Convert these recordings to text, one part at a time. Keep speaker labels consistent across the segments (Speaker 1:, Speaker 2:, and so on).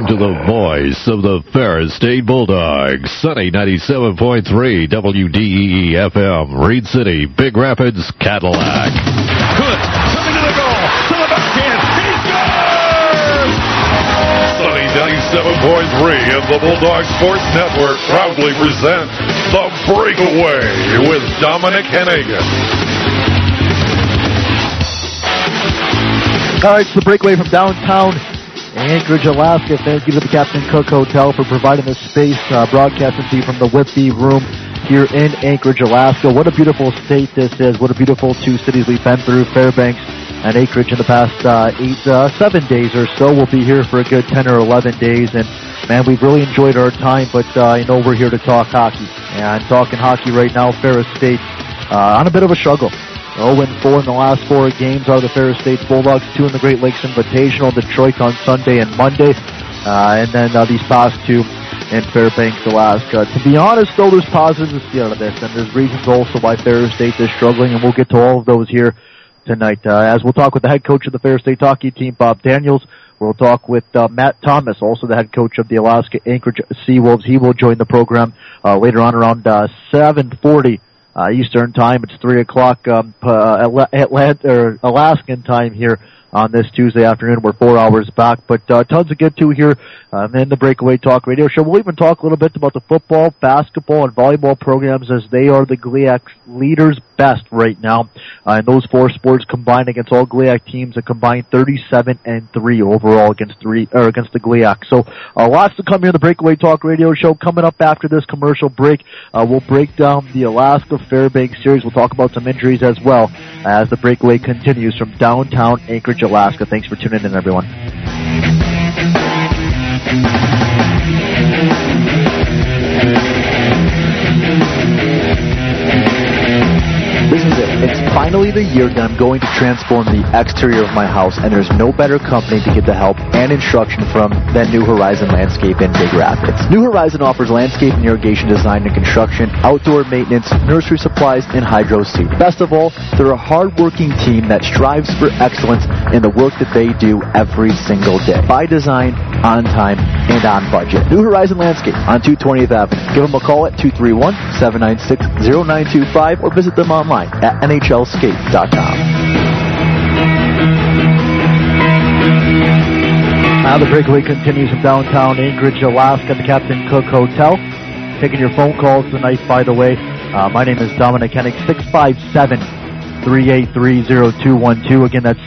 Speaker 1: to the voice of the Ferris State Bulldogs. Sunny 97.3 WDEE FM, Reed City, Big Rapids, Cadillac. Good. Coming to the goal. To the backhand. He scores! Sunny 97.3 of the Bulldog Sports Network proudly present The Breakaway with Dominic Hennigan.
Speaker 2: All right, it's The Breakaway from downtown Anchorage, Alaska. Thank you to the Captain Cook Hotel for providing this space, broadcasting to you from the Whitby Room here in Anchorage, Alaska. What a beautiful state this is. What a beautiful two cities we've been through, Fairbanks and Anchorage, in the past 7 days or so. We'll be here for a good 10 or 11 days, and man, we've really enjoyed our time, but I know we're here to talk hockey. And talking hockey right now, Ferris State on a bit of a struggle. 0-4 in the last 4 games are the Ferris State Bulldogs, 2 in the Great Lakes Invitational, Detroit on Sunday and Monday, and then these past 2 in Fairbanks, Alaska. To be honest, though, there's positives to see out of this, and there's reasons also why Ferris State is struggling, and we'll get to all of those here tonight. As we'll talk with the head coach of the Ferris State hockey team, Bob Daniels. We'll talk with Matt Thomas, also the head coach of the Alaska Anchorage Seawolves. He will join the program later on around 7:40. Eastern time. It's 3 o'clock Alaskan time here on this Tuesday afternoon. We're 4 hours back, but tons to get to here in the Breakaway Talk Radio Show. We'll even talk a little bit about the football, basketball, and volleyball programs, as they are the GLIAC leaders best right now. And those 4 sports combined against all GLIAC teams, a combined 37-3 overall against the GLIAC. So lots to come here in the Breakaway Talk Radio Show. Coming up after this commercial break, we'll break down the Alaska Fairbanks series. We'll talk about some injuries as well as the Breakaway continues from downtown Anchorage, Alaska. Thanks for tuning in, everyone. This is it. It's finally the year that I'm going to transform the exterior of my house, and there's no better company to get the help and instruction from than New Horizon Landscape in Big Rapids. New Horizon offers landscape and irrigation design and construction, outdoor maintenance, nursery supplies, and hydro seed. Best of all, they're a hard-working team that strives for excellence in the work that they do every single day. By design, on time, and on budget. New Horizon Landscape on 220th Avenue. Give them a call at 231-796-0925 or visit them online at nhlskate.com. Now the Breakaway continues from downtown Anchorage, Alaska, the Captain Cook Hotel. Taking your phone calls tonight, by the way. My name is Dominic Hennig, 657-383-0212. Again, that's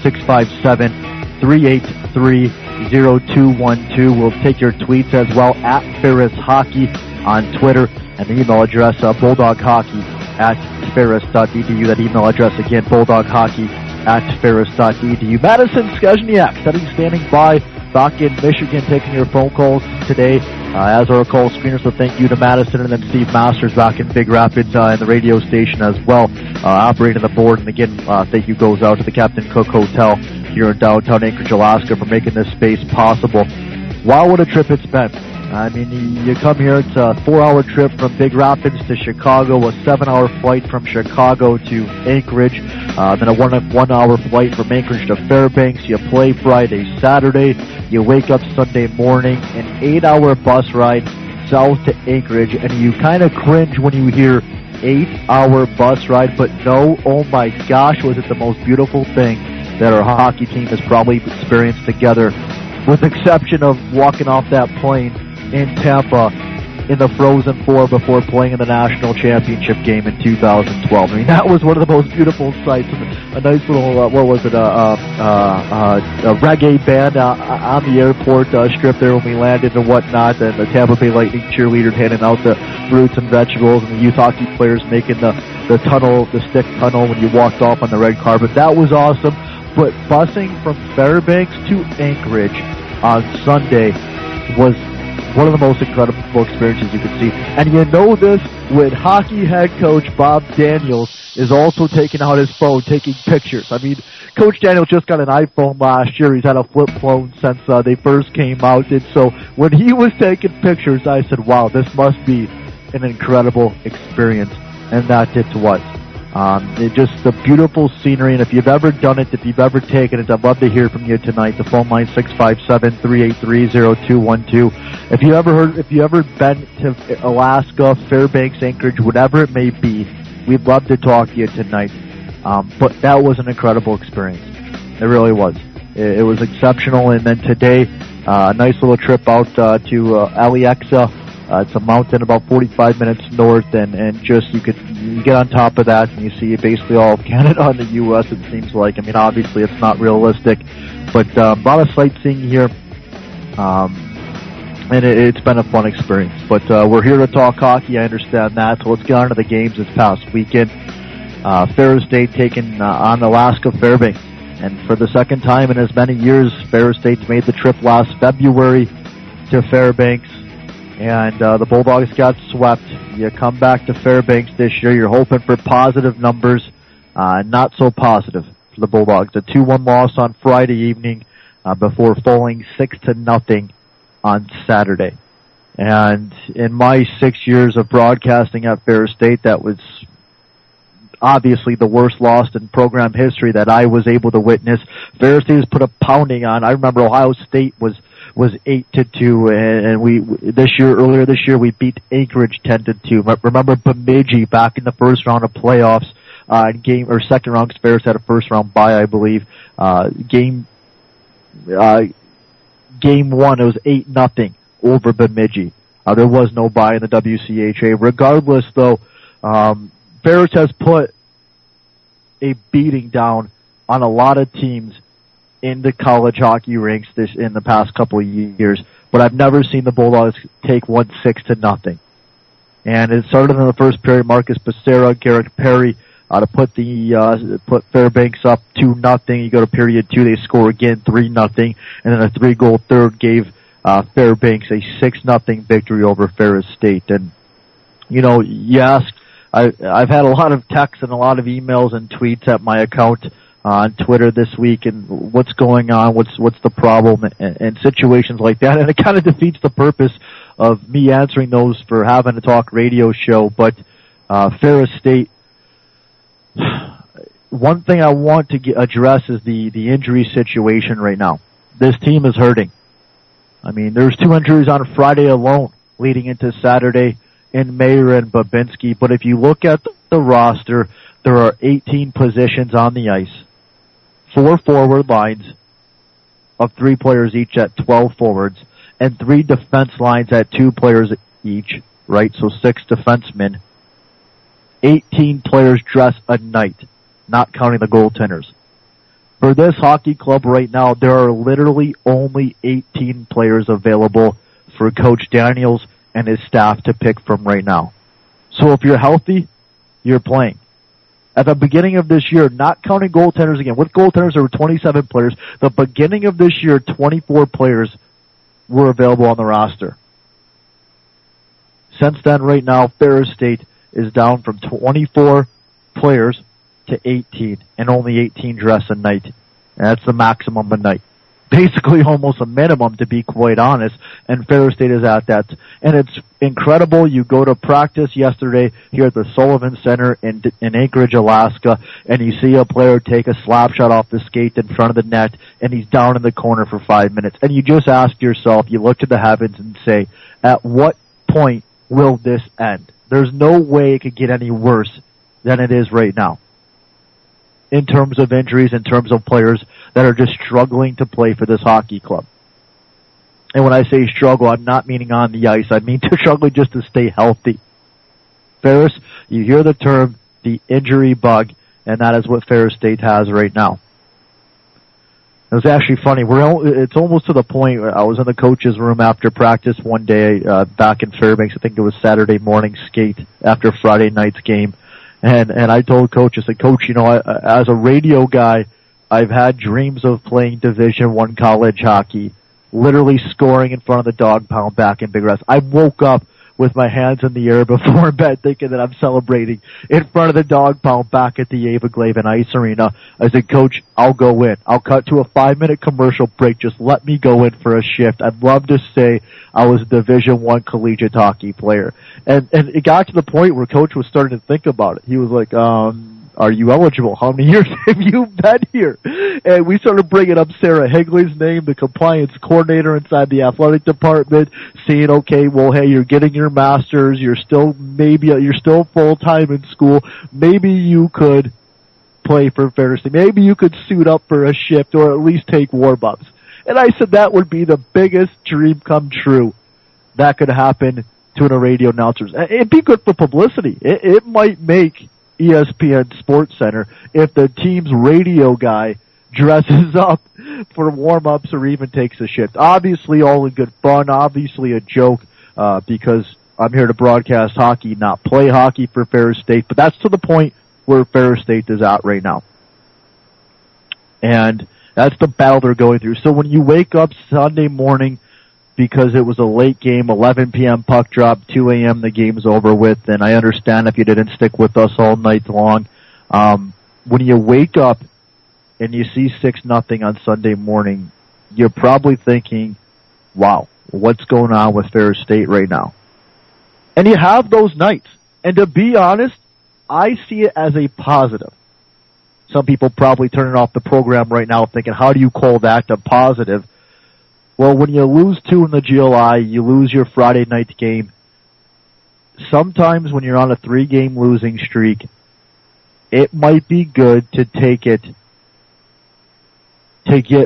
Speaker 2: 657-383-0212. We'll take your tweets as well at Ferris Hockey on Twitter, and the email address, bulldoghockey@ferris.edu. That email address again, bulldoghockey@ferris.edu. Madison Skrzeniak standing by back in Michigan, taking your phone calls today as our call screener. So thank you to Madison, and then Steve Masters back in Big Rapids in the radio station as well, operating the board. And again, thank you goes out to the Captain Cook Hotel here in downtown Anchorage, Alaska, for making this space possible. Wow, what a trip it's been. I mean, you come here, it's a 4-hour trip from Big Rapids to Chicago, a 7-hour flight from Chicago to Anchorage, then a 1-hour flight from Anchorage to Fairbanks. You play Friday, Saturday, you wake up Sunday morning, an 8-hour bus ride south to Anchorage, and you kind of cringe when you hear 8-hour bus ride, but no, oh my gosh, was it the most beautiful thing that our hockey team has probably experienced together, with the exception of walking off that plane in Tampa in the Frozen Four before playing in the national championship game in 2012. I mean, that was one of the most beautiful sights. A nice little, a reggae band on the airport strip there when we landed and whatnot, and the Tampa Bay Lightning cheerleaders handing out the fruits and vegetables, and the youth hockey players making the tunnel, the stick tunnel when you walked off on the red carpet. That was awesome. But busing from Fairbanks to Anchorage on Sunday was one of the most incredible experiences you could see. And you know this when hockey head coach Bob Daniels is also taking out his phone, taking pictures. I mean, Coach Daniels just got an iPhone last year. He's had a flip phone since they first came out. And so when he was taking pictures, I said, wow, this must be an incredible experience. And that did to what? It's just the beautiful scenery, and if you've ever done it, if you've ever taken it, I'd love to hear from you tonight. The phone line 657-383-0212. If you ever been to Alaska, Fairbanks, Anchorage, whatever it may be, we'd love to talk to you tonight. But that was an incredible experience. It really was. It was exceptional. And then today, a nice little trip out to Alexa. It's a mountain about 45 minutes north, and just you get on top of that and you see basically all of Canada and the U.S. It seems like. I mean, obviously it's not realistic, but a lot of sightseeing here, and it's been a fun experience. But we're here to talk hockey. I understand that. So let's get on to the games this past weekend. Ferris State taking on Alaska Fairbanks. And for the second time in as many years, Ferris State's made the trip last February to Fairbanks, and the Bulldogs got swept. You come back to Fairbanks this year, you're hoping for positive numbers, not so positive for the Bulldogs. A 2-1 loss on Friday evening before falling 6-0 on Saturday. And in my 6 years of broadcasting at Ferris State, that was obviously the worst loss in program history that I was able to witness. Ferris State has put a pounding on. I remember Ohio State was 8-2, and earlier this year we beat Anchorage 10-2. Remember Bemidji back in the first round of playoffs, second round, because Ferris had a first round bye, I believe. Game 1, it was 8-0 over Bemidji. There was no bye in the WCHA. Regardless, though, Ferris has put a beating down on a lot of teams in the college hockey ranks in the past couple of years, but I've never seen the Bulldogs take one 6-0. And it started in the first period. Marcus Becerra, Garrett Perry to put Fairbanks up 2-0. You go to period 2, they score again 3-0, and then a 3-goal third gave Fairbanks a 6-0 victory over Ferris State. And you ask. I've had a lot of texts and a lot of emails and tweets at my account on Twitter this week, and what's going on, what's the problem, and situations like that, and it kind of defeats the purpose of me answering those for having a talk radio show. But Ferris State, one thing I want to address is the injury situation right now. This team is hurting. I mean, there's 2 injuries on Friday alone leading into Saturday in Mayer and Babinski, but if you look at the roster, there are 18 positions on the ice, 4 forward lines of 3 players each at 12 forwards, and 3 defense lines at 2 players each, right? So 6 defensemen. 18 players dress a night, not counting the goaltenders. For this hockey club right now, there are literally only 18 players available for Coach Daniels and his staff to pick from right now. So if you're healthy, you're playing. At the beginning of this year, not counting goaltenders again, with goaltenders there were 27 players. The beginning of this year, 24 players were available on the roster. Since then, right now, Ferris State is down from 24 players to 18, and only 18 dress a night. And that's the maximum a night. Basically almost a minimum, to be quite honest, and Ferris State is at that. And it's incredible. You go to practice yesterday here at the Sullivan Center in Anchorage, Alaska, and you see a player take a slap shot off the skate in front of the net, and he's down in the corner for 5 minutes. And you just ask yourself, you look to the heavens and say, at what point will this end? There's no way it could get any worse than it is right now, in terms of injuries, in terms of players that are just struggling to play for this hockey club. And when I say struggle, I'm not meaning on the ice. I mean they're struggling just to stay healthy. Ferris, you hear the term, the injury bug, and that is what Ferris State has right now. It was actually funny. It's almost to the point where I was in the coach's room after practice one day back in Fairbanks. I think it was Saturday morning skate after Friday night's game. And I told Coach, I said, Coach, as a radio guy, I've had dreams of playing Division I college hockey, literally scoring in front of the dog pound back in Big Rapids. I woke up with my hands in the air before bed thinking that I'm celebrating in front of the dog pound back at the Ava Glavin Ice Arena. I said, Coach, I'll go in. I'll cut to a 5-minute commercial break. Just let me go in for a shift. I'd love to say I was a Division I collegiate hockey player. And it got to the point where Coach was starting to think about it. He was like, Are you eligible? How many years have you been here? And we started bringing up Sarah Higley's name, the compliance coordinator inside the athletic department, saying, okay, well, hey, you're getting your master's, you're still full-time in school, maybe you could play for Ferris State. Maybe you could suit up for a shift or at least take warm-ups. And I said that would be the biggest dream come true that could happen to a radio announcer. It'd be good for publicity. It might make ESPN Sports Center if the team's radio guy dresses up for warm-ups or even takes a shift. Obviously all in good fun, obviously a joke, because I'm here to broadcast hockey, not play hockey for Ferris State, but that's to the point where Ferris State is at right now. And that's the battle they're going through. So when you wake up Sunday morning because it was a late game, 11 p.m. puck drop, 2 a.m. the game's over with, and I understand if you didn't stick with us all night long. When you wake up and you see 6-0 on Sunday morning, you're probably thinking, wow, what's going on with Ferris State right now? And you have those nights. And to be honest, I see it as a positive. Some people probably turning off the program right now thinking, how do you call that a positive? Well, when you lose 2 in the GLI, you lose your Friday night game. Sometimes when you're on a 3-game losing streak, it might be good to take it, to get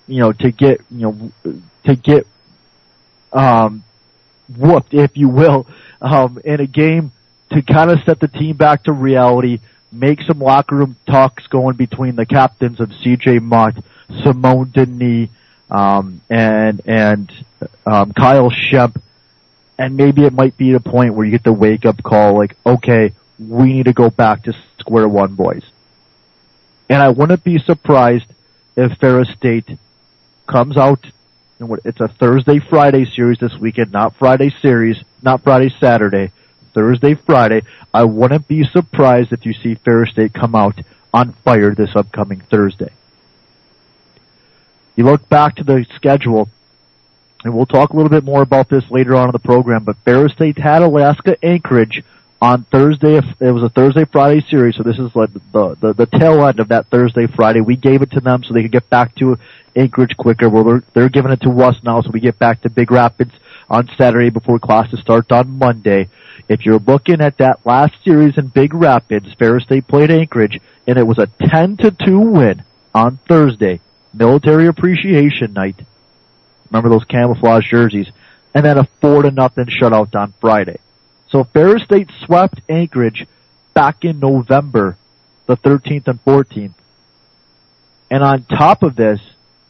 Speaker 2: whooped, if you will, in a game to kind of set the team back to reality, make some locker room talks going between the captains of CJ Mott, Simone Denis, and Kyle Shemp, and maybe it might be the point where you get the wake-up call, like, okay, we need to go back to square one, boys. And I wouldn't be surprised if Ferris State comes out, it's a Thursday-Friday series this weekend, not Friday-Saturday, Thursday-Friday. I wouldn't be surprised if you see Ferris State come out on fire this upcoming Thursday. You look back to the schedule, and we'll talk a little bit more about this later on in the program, but Ferris State had Alaska Anchorage on Thursday. It was a Thursday-Friday series, so this is like the tail end of that Thursday-Friday. We gave it to them so they could get back to Anchorage quicker. Well, they're giving it to us now, so we get back to Big Rapids on Saturday before classes start on Monday. If you're looking at that last series in Big Rapids, Ferris State played Anchorage, and it was a 10-2 win on Thursday, Military Appreciation Night. Remember those camouflage jerseys? And then a 4-0 shutout on Friday. So Ferris State swept Anchorage back in November, the 13th and 14th. And on top of that,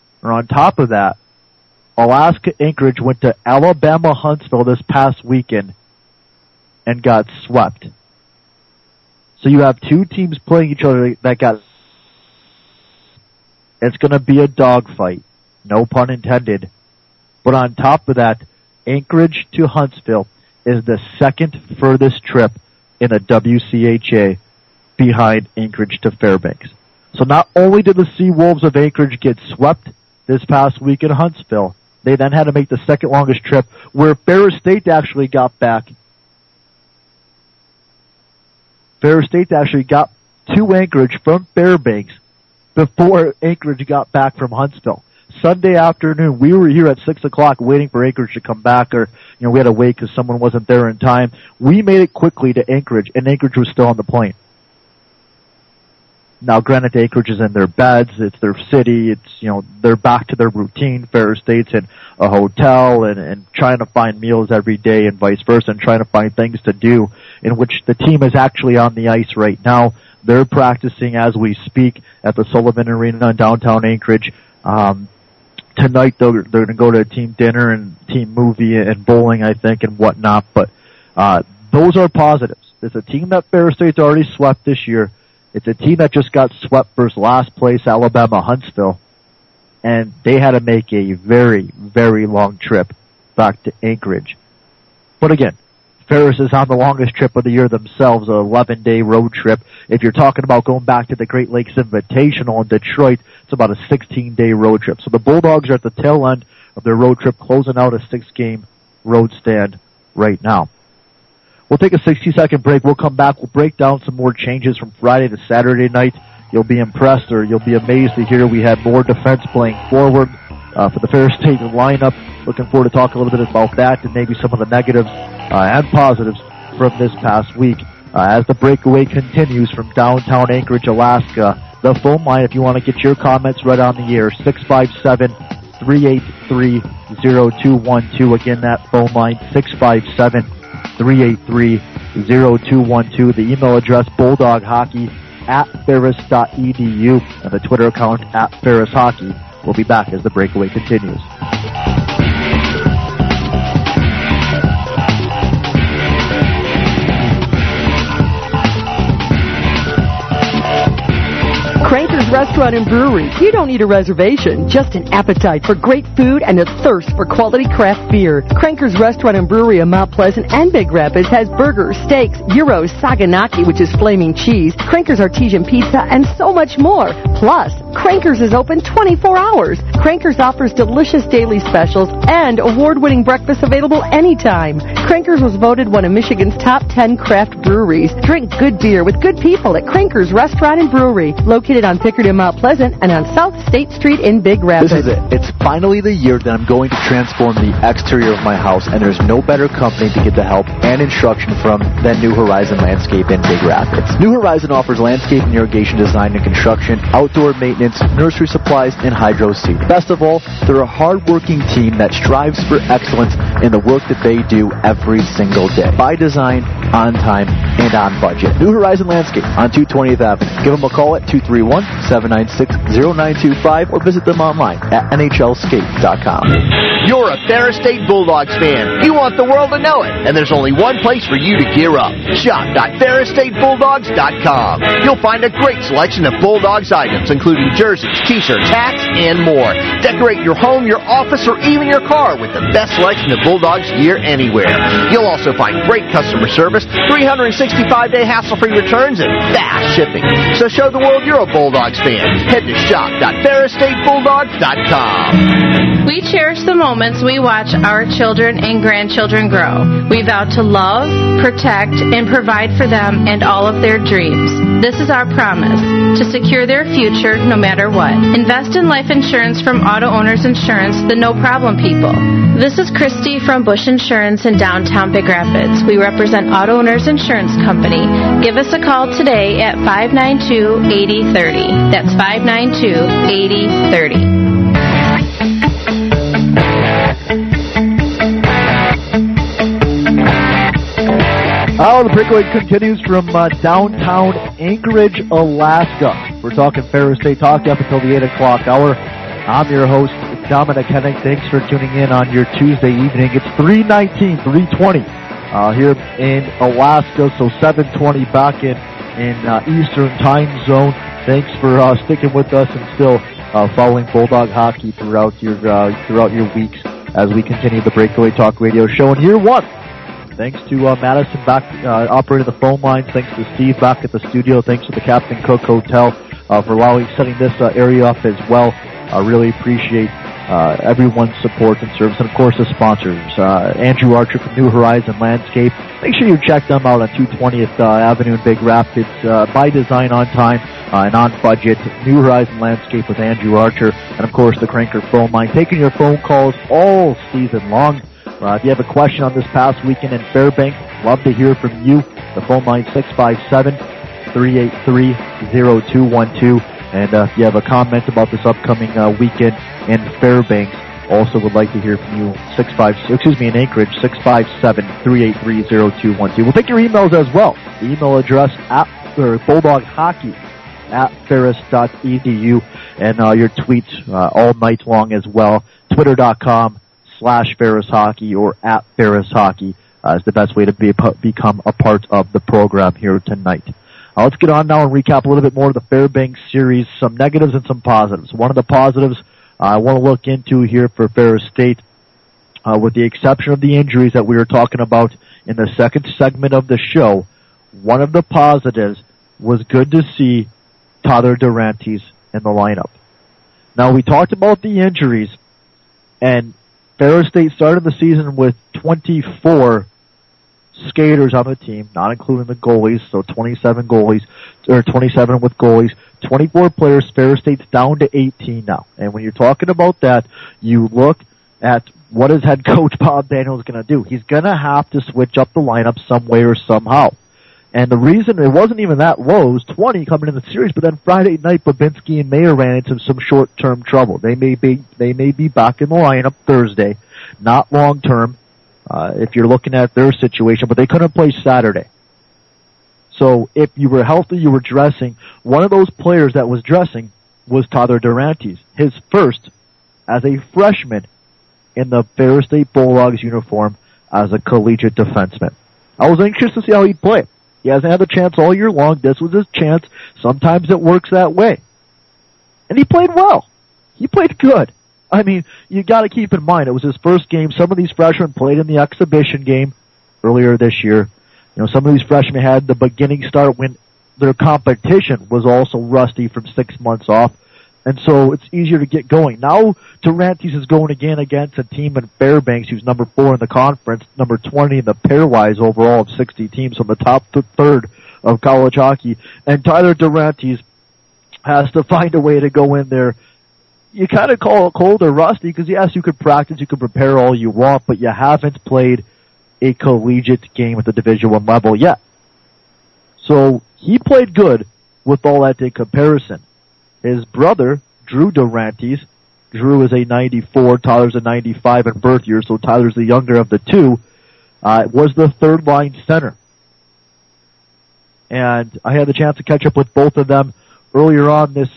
Speaker 2: Alaska Anchorage went to Alabama Huntsville this past weekend and got swept. So you have 2 teams playing each other that got... It's going to be a dogfight, no pun intended. But on top of that, Anchorage to Huntsville is the second furthest trip in a WCHA behind Anchorage to Fairbanks. So not only did the Seawolves of Anchorage get swept this past week in Huntsville, they then had to make the second longest trip where Ferris State actually got back. Ferris State actually got to Anchorage from Fairbanks before Anchorage got back from Huntsville. Sunday afternoon, we were here at 6 o'clock waiting for Anchorage to come back, or, we had to wait because someone wasn't there in time. We made it quickly to Anchorage, and Anchorage was still on the plane. Now, granted, Anchorage is in their beds, it's their city, it's, they're back to their routine. Ferris State's in a hotel and trying to find meals every day and vice versa, and trying to find things to do, in which the team is actually on the ice right now. They're practicing as we speak at the Sullivan Arena in downtown Anchorage. Tonight, they're going to go to a team dinner and team movie and bowling, I think, and whatnot. But those are positives. It's a team that Ferris State's already swept this year. It's a team that just got swept versus last place, Alabama Huntsville. And they had to make a very, very long trip back to Anchorage. But again, Ferris is on the longest trip of the year themselves, an 11-day road trip. If you're talking about going back to the Great Lakes Invitational in Detroit, it's about a 16-day road trip. So the Bulldogs are at the tail end of their road trip, closing out a 6-game road stand right now. We'll take a 60-second break. We'll come back. We'll break down some more changes from Friday to Saturday night. You'll be impressed, or you'll be amazed to hear we had more defense playing forward for the Ferris State lineup. Looking forward to talk a little bit about that and maybe some of the negatives and positives from this past week. As the breakaway continues from downtown Anchorage, Alaska, the phone line, if you want to get your comments right on the air, 657-383-0212. Again, that phone line, 657-383-0212. The email address, bulldoghockey@ferris.edu, and the Twitter account @ferrishockey. We'll be back as the breakaway continues.
Speaker 3: Cranker's Restaurant and Brewery. You don't need a reservation, just an appetite for great food and a thirst for quality craft beer. Cranker's Restaurant and Brewery in Mount Pleasant and Big Rapids has burgers, steaks, gyros, saganaki, which is flaming cheese, Cranker's Artesian Pizza, and so much more. Plus, Cranker's is open 24 hours. Cranker's offers delicious daily specials and award-winning breakfast available anytime. Cranker's was voted one of Michigan's top 10 craft breweries. Drink good beer with good people at Cranker's Restaurant and Brewery, located on Pickard in Mount Pleasant and on South State Street in Big Rapids.
Speaker 2: This is it. It's finally the year that I'm going to transform the exterior of my house, and there's no better company to get the help and instruction from than New Horizon Landscape in Big Rapids. New Horizon offers landscape and irrigation design and construction, outdoor maintenance, nursery supplies, and hydro seed. Best of all, they're a hard-working team that strives for excellence in the work that they do every single day. By design, on time, and on budget. New Horizon Landscape on 220th Avenue. Give them a call at 231-796-0925 or visit them online at NHLskate.com.
Speaker 4: You're a Ferris State Bulldogs fan. You want the world to know it, and there's only one place for you to gear up. Shop.ferrisstatebulldogs.com. You'll find a great selection of Bulldogs items, including jerseys, t-shirts, hats, and more. Decorate your home, your office, or even your car with the best selection of Bulldogs gear anywhere. You'll also find great customer service, 365-day hassle-free returns, and fast shipping. So show the world you're a Bulldogs fan. Head to shop.ferrisstatebulldogs.com.
Speaker 5: We cherish the moments we watch our children and grandchildren grow. We vow to love, protect, and provide for them and all of their dreams. This is our promise, to secure their future no matter what. Invest in life insurance from Auto Owners Insurance, the no-problem people. This is Christy from Bush Insurance in downtown Big Rapids. We represent Auto Owners Insurance Company. Give us a call today at 592-8030. That's 592-8030.
Speaker 2: The breakaway continues from downtown Anchorage, Alaska. We're talking Ferris State Hockey up until the 8 o'clock hour. I'm your host, Dominic Henning. Thanks for tuning in on your Tuesday evening. It's 3:20 here in Alaska, so 7:20 back in Eastern Time Zone. Thanks for sticking with us and still following Bulldog hockey throughout your weeks as we continue the Breakaway Talk Radio Show in year one. Thanks to Madison back operating the phone lines. Thanks to Steve back at the studio. Thanks to the Captain Cook Hotel for setting this area up as well. I really appreciate everyone's support and service, and of course the sponsors. Andrew Archer from New Horizon Landscape. Make sure you check them out on 220th Avenue in Big Rapids. By design, on time, and on budget. New Horizon Landscape with Andrew Archer, and of course the Cranker phone line. Taking your phone calls all season long. If you have a question on this past weekend in Fairbanks, love to hear from you. The phone line 657-383-0212. And if you have a comment about this upcoming weekend in Fairbanks, also would like to hear from you. In Anchorage, 657-383-0212. We'll take your emails as well. The email address bulldoghockey@ferris.edu, and your tweets all night long as well. Twitter.com/Ferris Hockey or @Ferris Hockey is the best way to become a part of the program here tonight. Let's get on now and recap a little bit more of the Fairbanks series, some negatives and some positives. One of the positives I want to look into here for Ferris State, with the exception of the injuries that we were talking about in the second segment of the show, one of the positives was good to see Tyler Durantes in the lineup. Now, we talked about the injuries, and Ferris State started the season with 24 skaters on the team, not including the goalies, so 27 goalies, or 27 with goalies, 24 players. Ferris State's down to 18 now. And when you're talking about that, you look at what is head coach Bob Daniels going to do. He's going to have to switch up the lineup some way or somehow. And the reason it wasn't even that low, it was 20 coming in the series, but then Friday night, Babinski and Mayer ran into some short-term trouble. They may be back in the lineup Thursday, not long-term, if you're looking at their situation, but they couldn't play Saturday. So if you were healthy, you were dressing. One of those players that was dressing was Tyler Durantes, his first as a freshman in the Ferris State Bulldogs uniform as a collegiate defenseman. I was anxious to see how he'd play. He hasn't had a chance all year long. This was his chance. Sometimes it works that way. And he played well. He played good. I mean, you got to keep in mind, it was his first game. Some of these freshmen played in the exhibition game earlier this year. You know, some of these freshmen had the beginning start when their competition was also rusty from 6 months off. And so it's easier to get going. Now, Durantes is going again against a team in Fairbanks who's number 4 in the conference, number 20 in the pairwise overall of 60 teams, from the top third of college hockey. And Tyler Durantes has to find a way to go in there. You kind of call it cold or rusty because, yes, you could practice, you could prepare all you want, but you haven't played a collegiate game at the Division I level yet. So he played good with all that in comparison. His brother, Drew Durantes, Drew is a 94, Tyler's a 95 in birth year, so Tyler's the younger of the two, was the third line center. And I had the chance to catch up with both of them earlier on this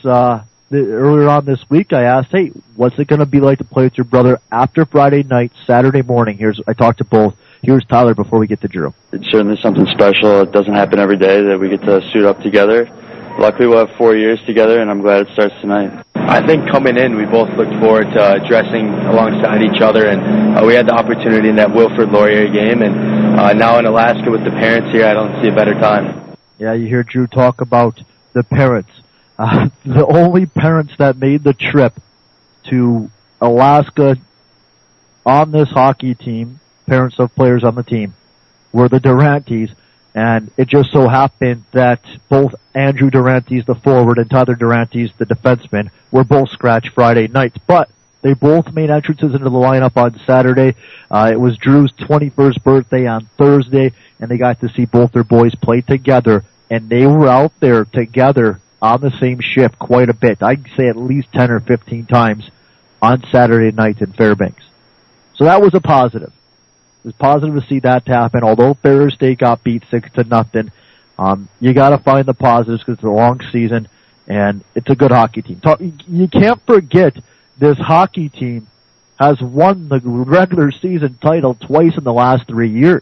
Speaker 2: week. I asked, hey, what's it going to be like to play with your brother after Friday night, Saturday morning? I talked to both. Here's Tyler before we get to Drew.
Speaker 6: It's certainly something special. It doesn't happen every day that we get to suit up together. Luckily, we'll have 4 years together, and I'm glad it starts tonight.
Speaker 7: I think coming in, we both looked forward to dressing alongside each other, and we had the opportunity in that Wilfrid Laurier game, and now in Alaska with the parents here, I don't see a better time.
Speaker 2: Yeah, you hear Drew talk about the parents. The only parents that made the trip to Alaska on this hockey team, parents of players on the team, were the Durantes. And it just so happened that both Andrew Durantes, the forward, and Tyler Durantes, the defenseman, were both scratched Friday nights. But they both made entrances into the lineup on Saturday. It was Drew's 21st birthday on Thursday, and they got to see both their boys play together. And they were out there together on the same shift quite a bit. I'd say at least 10 or 15 times on Saturday night in Fairbanks. So that was a positive. It was positive to see that happen. Although Ferris State got beat 6-0, you got to find the positives because it's a long season and it's a good hockey team. You can't forget this hockey team has won the regular season title twice in the last 3 years.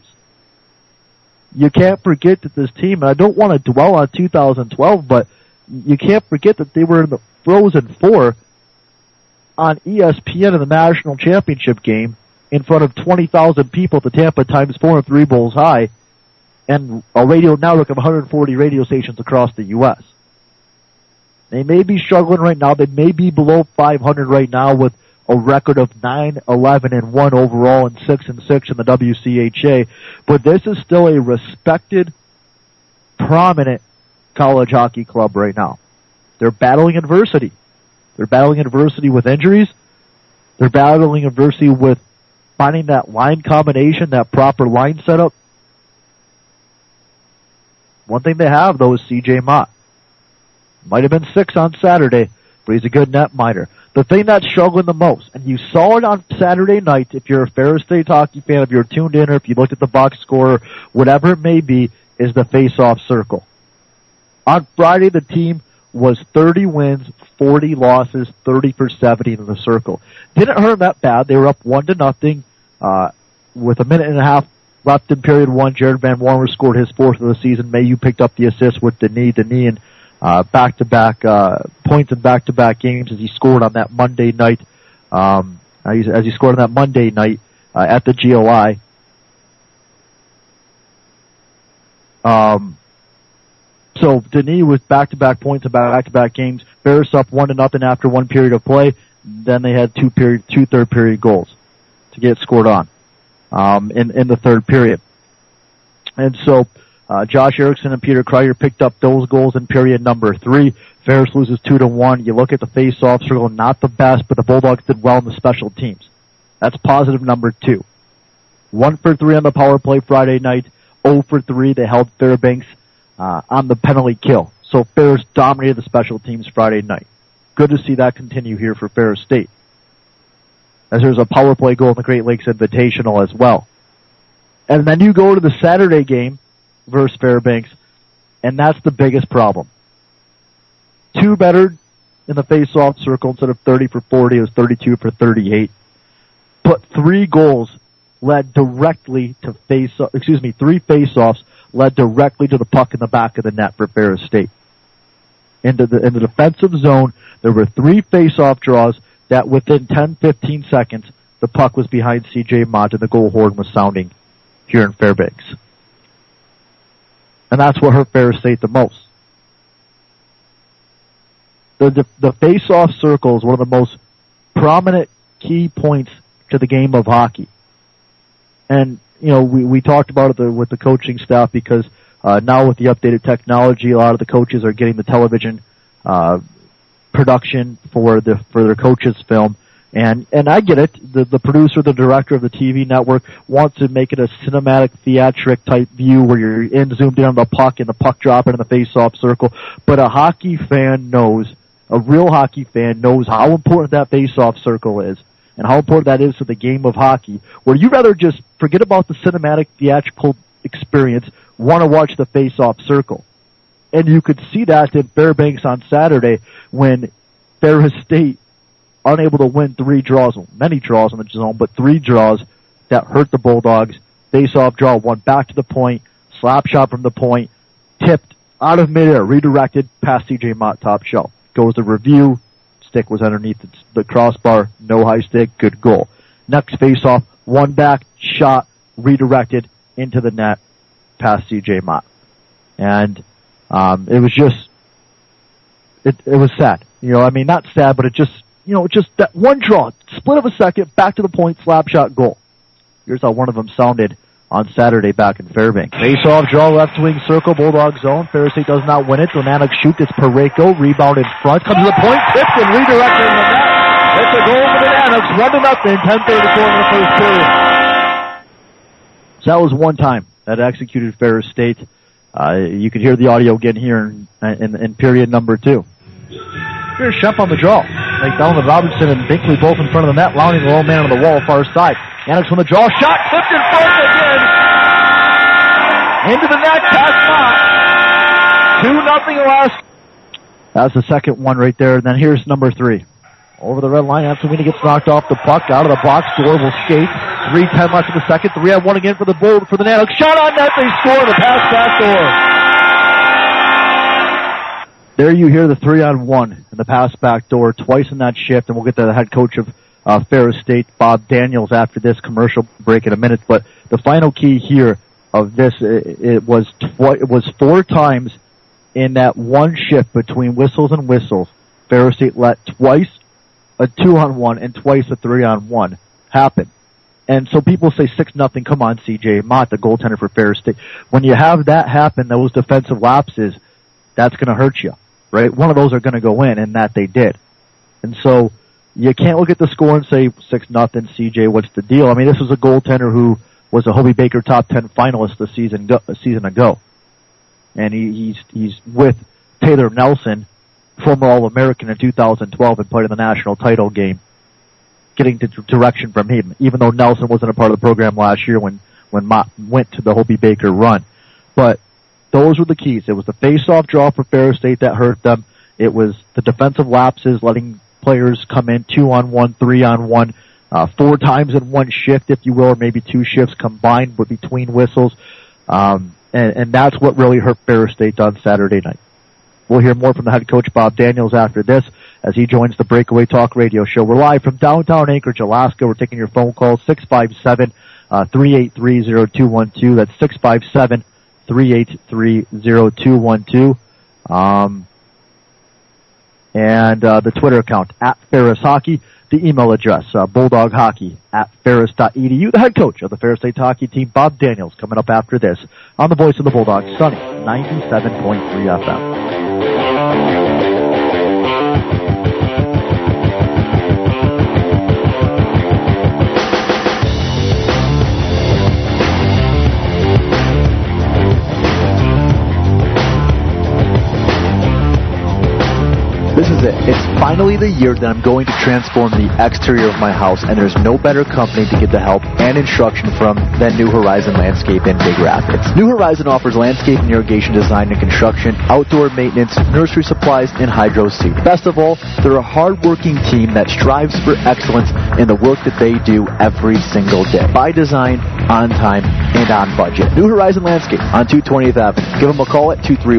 Speaker 2: You can't forget that this team, and I don't want to dwell on 2012, but you can't forget that they were in the Frozen Four on ESPN in the national championship game in front of 20,000 people at the Tampa Times 4 and 3 Bulls High, and a radio network of 140 radio stations across the U.S. They may be struggling right now. They may be below 500 right now with a record of 9-11-1 overall and 6-6 in the WCHA. But this is still a respected, prominent college hockey club right now. They're battling adversity. They're battling adversity with injuries. They're battling adversity with finding that line combination, that proper line setup. One thing they have, though, is C.J. Mott. Might have been 6 on Saturday, but he's a good netminder. The thing that's struggling the most, and you saw it on Saturday night, if you're a Ferris State hockey fan, if you're tuned in, or if you looked at the box score, whatever it may be, is the face-off circle. On Friday, the team was 30 wins, 40 losses, 30 for 70 in the circle. Didn't hurt that bad. They were up 1-0, with a minute and a half left in period one. Jared Van Warmer scored his 4th of the season. Mayu picked up the assist with Denis in back-to-back points in back-to-back games as he scored on that Monday night. As he scored on that Monday night at the GOI. So Denis with back-to-back points in back-to-back games. Ferris up 1-0 after one period of play. Then they had two third period goals to get scored on in the third period. And so Josh Erickson and Peter Kreider picked up those goals in period number 3. Ferris loses 2-1. You look at the face-off circle, not the best, but the Bulldogs did well in the special teams. That's positive number 2. 1 for 3 on the power play Friday night. 0 for 3. They held Fairbanks on the penalty kill. So Ferris dominated the special teams Friday night. Good to see that continue here for Ferris State. As there's a power play goal in the Great Lakes Invitational as well. And then you go to the Saturday game versus Fairbanks, and that's the biggest problem. 2 better in the face-off circle. Instead of 30 for 40, it was 32 for 38. But 3 goals led directly to 3 face-offs led directly to the puck in the back of the net for Ferris State. In the defensive zone, there were 3 face-off draws that within 10-15 seconds, the puck was behind C.J. Mott and the goal horn was sounding here in Fairbanks. And that's what hurt Ferris State the most. The face-off circle is one of the most prominent key points to the game of hockey. And, you know, we talked about it with the coaching staff because now with the updated technology, a lot of the coaches are getting the television production for their coaches' film. And I get it. The producer, the director of the TV network wants to make it a cinematic, theatric type view where you're zoomed in on the puck and the puck dropping in the face-off circle. But a real hockey fan knows how important that face-off circle is and how important that is to the game of hockey, where you'd rather just forget about the cinematic, theatrical experience, want to watch the face-off circle. And you could see that in Fairbanks on Saturday when Ferris State unable to win 3 draws, many draws in the zone, but 3 draws that hurt the Bulldogs. Face-off draw, 1 back to the point, slap shot from the point, tipped out of midair, redirected past C.J. Mott top shelf. Goes to review, stick was underneath the crossbar, no high stick, good goal. Next face-off, 1 back, shot, redirected into the net past C.J. Mott. And it was just, it was sad. You know, I mean, not sad, but it just, you know, just that 1 draw, split of a second, back to the point, slap shot, goal. Here's how one of them sounded on Saturday back in Fairbanks. Face-off draw, left wing circle, Bulldog zone. Ferris State does not win it. The Nanook shoot, it's Pareko, rebound in front, comes to the point, tipped and redirected in the net. It's a goal for the Nanooks, 1-0, 10:34 in the first period. So that was one time that executed Ferris State. You could hear the audio again here in period number 2. Here's Shemp on the draw. McDonald and Robinson and Binkley both in front of the net, Lowney the low man on the wall, far side. Nanooks on the draw, shot, flipped in front again. Into the net, past Mott. 2-0 last. That's the second one right there. And then here's number 3. Over the red line, Antonini gets knocked off the puck, out of the box, Door will skate. 3:10 left in the second, 3-on-1 again for the Nanooks. Shot on net, they score, the pass back door. There you hear the 3-on-1 and the pass back door twice in that shift, and we'll get to the head coach of Ferris State, Bob Daniels, after this commercial break in a minute. But the final key here of this, it was 4 times in that one shift between whistles and whistles. Ferris State let twice a 2-on-1 and twice a 3-on-1 happen. And so people say 6-0, come on, C.J. Mott, the goaltender for Ferris State. When you have that happen, those defensive lapses, that's going to hurt you. Right? One of those are going to go in, and that they did. And so you can't look at the score and say 6-0, CJ, what's the deal? I mean, this was a goaltender who was a Hobie Baker top 10 finalist a season ago. And he's with Taylor Nelson, former All-American in 2012, and played in the national title game, getting the direction from him, even though Nelson wasn't a part of the program last year when Mott went to the Hobie Baker run. But those were the keys. It was the face-off draw for Ferris State that hurt them. It was the defensive lapses, letting players come in 2-on-1, 3-on-1, 4 times in one shift, if you will, or maybe 2 shifts combined, but between whistles. And that's what really hurt Ferris State on Saturday night. We'll hear more from the head coach, Bob Daniels, after this as he joins the Breakaway Talk radio show. We're live from downtown Anchorage, Alaska. We're taking your phone calls, 657-383-0212. That's 657-383-0212. And the Twitter account, @Ferris Hockey. the email address, bulldoghockey@ferris.edu. The head coach of the Ferris State hockey team, Bob Daniels, coming up after this on the voice of the Bulldogs, Sunny 97.3 FM. This is it. It's finally the year that I'm going to transform the exterior of my house, and there's no better company to get the help and instruction from than New Horizon Landscape in Big Rapids. New Horizon offers landscape and irrigation design and construction, outdoor maintenance, nursery supplies, and hydro seed. Best of all, they're a hard-working team that strives for excellence in the work that they do every single day. By design, on time, and on budget. New Horizon Landscape on 220th Avenue. Give them a call at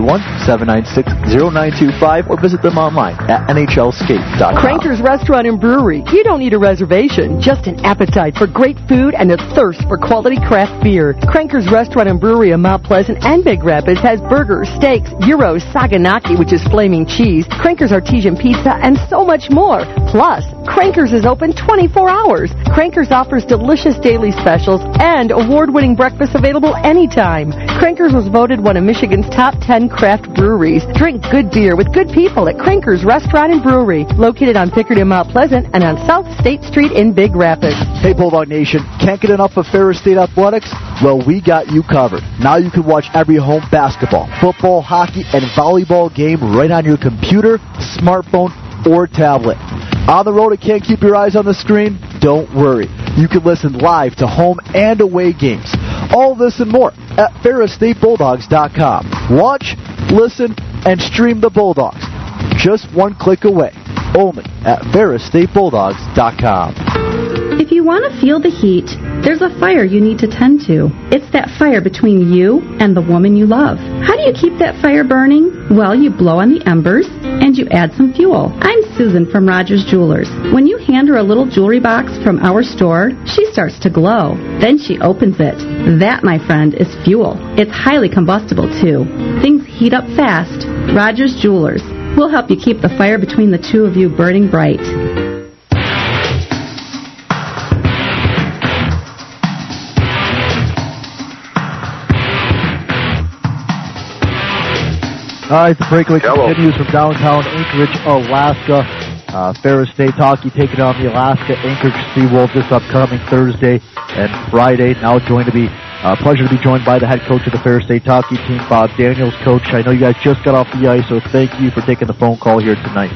Speaker 2: 231-796-0925 or visit them online at NHLskate.com.
Speaker 3: Cranker's Restaurant and Brewery. You don't need a reservation, just an appetite for great food and a thirst for quality craft beer. Cranker's Restaurant and Brewery in Mount Pleasant and Big Rapids has burgers, steaks, gyros, saganaki, which is flaming cheese, Cranker's artesian pizza, and so much more. Plus, Cranker's is open 24 hours. Cranker's offers delicious daily specials and award-winning breakfast available anytime. Cranker's was voted one of Michigan's top 10 craft breweries. Drink good beer with good people at Cranker's Restaurant and Brewery, located on Pickard in Mount Pleasant and on South State Street in Big Rapids.
Speaker 2: Hey, Bulldog Nation, can't get enough of Ferris State Athletics? Well, we got you covered. Now you can watch every home basketball, football, hockey, and volleyball game right on your computer, smartphone, or tablet. On the road and can't keep your eyes on the screen? Don't worry. You can listen live to home and away games. All this and more at FerrisStateBulldogs.com. Watch, listen, and stream the Bulldogs. Just one click away. Only at FerrisStateBulldogs.com.
Speaker 8: If you want to feel the heat, there's a fire you need to tend to. It's that fire between you and the woman you love. How do you keep that fire burning? Well, you blow on the embers and you add some fuel. I'm Susan from Rogers Jewelers. When you hand her a little jewelry box from our store, she starts to glow. Then she opens it. That, my friend, is fuel. It's highly combustible, too. Things heat up fast. Rogers Jewelers. We'll help you keep the fire between the two of you burning bright.
Speaker 2: All right, the breakaway continues from downtown Anchorage, Alaska. Ferris State hockey taking on the Alaska Anchorage Seawolves this upcoming Thursday and Friday. Now joined to be pleasure to be joined by the head coach of the Ferris State hockey team, Bob Daniels. Coach, I know you guys just got off the ice, so thank you for taking the phone call here tonight.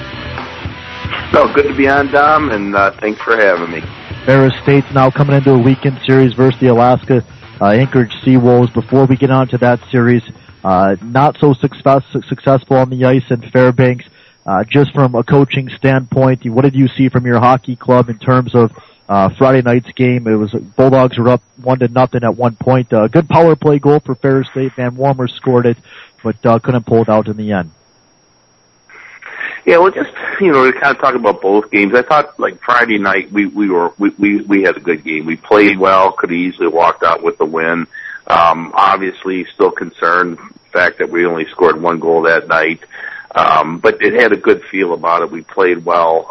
Speaker 9: No, good to be on, Dom, and thanks for having me.
Speaker 2: Ferris State's now coming into a weekend series versus the Alaska Anchorage Seawolves. Before we get on to that series, not so successful on the ice in Fairbanks. Just from a coaching standpoint, what did you see from your hockey club in terms of Friday night's game? It was Bulldogs were up 1-0 at one point. Good power play goal for Ferris State. Van Warmer scored it, but couldn't pull it out in the end.
Speaker 9: Yeah, well, just to kind of talk about both games. I thought like Friday night we had a good game. We played well. Could have easily walked out with the win. Obviously, still concerned the fact that we only scored one goal that night. But it had a good feel about it. We played well,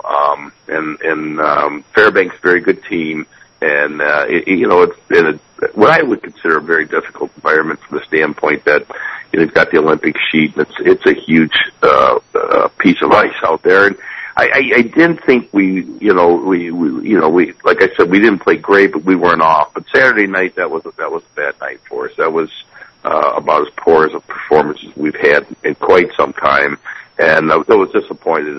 Speaker 9: and Fairbanks, very good team, and it's in what I would consider a very difficult environment from the standpoint that you've got the Olympic sheet, and it's a huge piece of ice out there. And I didn't think we like I said, we didn't play great, but we weren't off. But Saturday night, that was a bad night for us. That was about as poor as a performance as we've had in quite some time, and I was disappointed,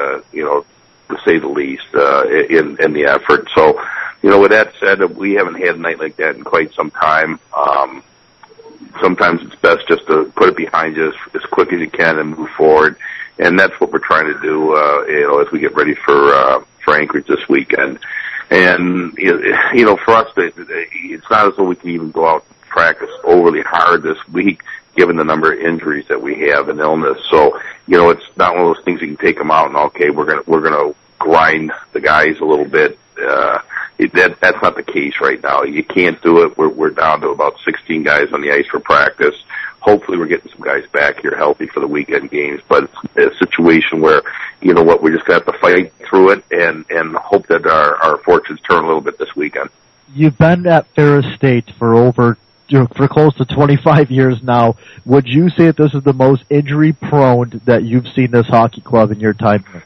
Speaker 9: to say the least, in the effort. So, with that said, we haven't had a night like that in quite some time. Sometimes it's best just to put it behind you as quick as you can and move forward, and that's what we're trying to do, as we get ready for Anchorage this weekend. And for us, it's not as though we can even go out and practice overly hard this week, given the number of injuries that we have and illness. So, it's not one of those things you can take them out and okay, we're gonna grind the guys a little bit. That's not the case right now. You can't do it. We're down to about 16 guys on the ice for practice. hopefully we're getting some guys back here healthy for the weekend games. But it's a situation where, you know what, we're just going to have to fight through it and hope that our fortunes turn a little bit this weekend.
Speaker 2: You've been at Ferris State for close to 25 years now. Would you say that this is the most injury-prone that you've seen this hockey club in your time here?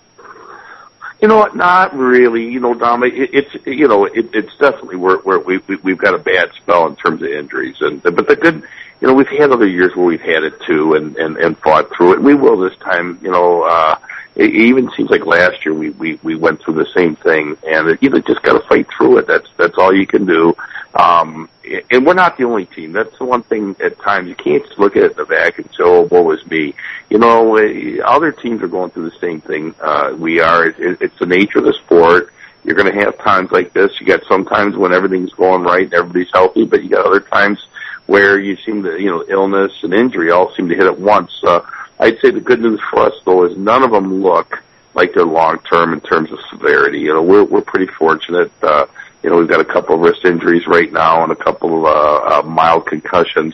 Speaker 9: You know what? Not really. You know, Dom, it's definitely where we've got a bad spell in terms of injuries, but the good, you know, we've had other years where we've had it too, and fought through it. We will this time. You know, it even seems like last year we went through the same thing, and you just got to fight through it. That's all you can do. And we're not the only team. That's the one thing at times you can't just look at it in the back and say, oh, woe is me. You know, other teams are going through the same thing we are. It's the nature of the sport. You're going to have times like this. You got sometimes when everything's going right and everybody's healthy, but you got other times where you seem to, you know, illness and injury all seem to hit at once. I'd say the good news for us, though, is none of them look like they're long-term in terms of severity. You know, we're pretty fortunate. You know, we've got a couple of wrist injuries right now and a couple of mild concussions.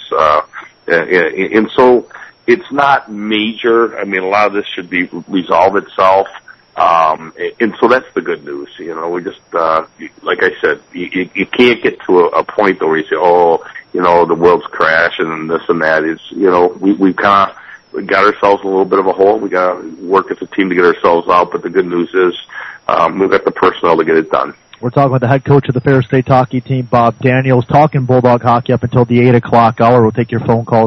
Speaker 9: And so it's not major. I mean, a lot of this should be resolve itself. And so that's the good news. You know, we just, like I said, you can't get to a point though where you say, oh, you know, the world's crashing and this and that. Is, you know, we've kind of, we got ourselves in a little bit of a hole. We got to work as a team to get ourselves out. But the good news is, we've got the personnel to get it done.
Speaker 2: We're talking with the head coach of the Ferris State hockey team, Bob Daniels, talking Bulldog hockey up until the 8 o'clock hour. We'll take your phone call,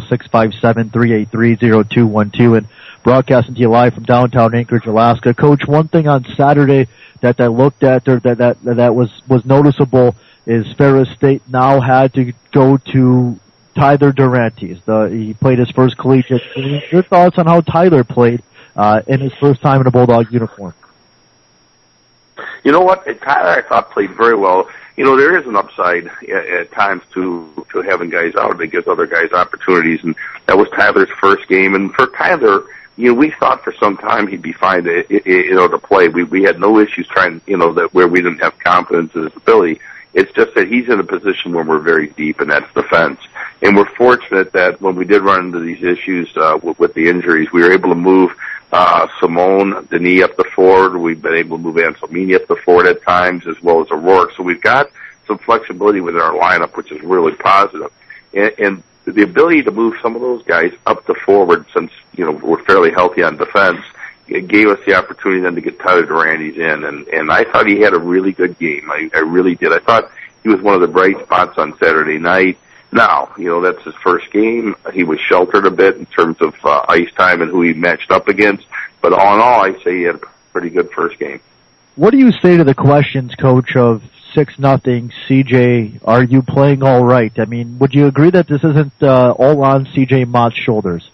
Speaker 2: 657-383-0212, and broadcasting to you live from downtown Anchorage, Alaska. Coach, one thing on Saturday that I looked at or that was noticeable is Ferris State now had to go to Tyler Durantes. He played his first collegiate game. Your thoughts on how Tyler played in his first time in a Bulldog uniform?
Speaker 9: You know what? Tyler, I thought, played very well. You know, there is an upside at times to having guys out. It gives other guys opportunities, and that was Tyler's first game. And for Tyler, you know, we thought for some time he'd be fine to play. We had no issues trying, you know, that where we didn't have confidence in his ability. It's just that he's in a position where we're very deep, and that's defense. And we're fortunate that when we did run into these issues with the injuries, we were able to move Simone Denis up the forward. We've been able to move Anselmini up the forward at times, as well as O'Rourke. So we've got some flexibility within our lineup, which is really positive. And the ability to move some of those guys up the forward, since, you know, we're fairly healthy on defense, it gave us the opportunity then to get Tyler Durantes in. And I thought he had a really good game. I really did. I thought he was one of the bright spots on Saturday night. Now, you know, that's his first game. He was sheltered a bit in terms of ice time and who he matched up against. But all in all, I'd say he had a pretty good first game.
Speaker 2: What do you say to the questions, Coach, of 6-0, CJ, are you playing all right? I mean, would you agree that this isn't all on CJ Mott's shoulders?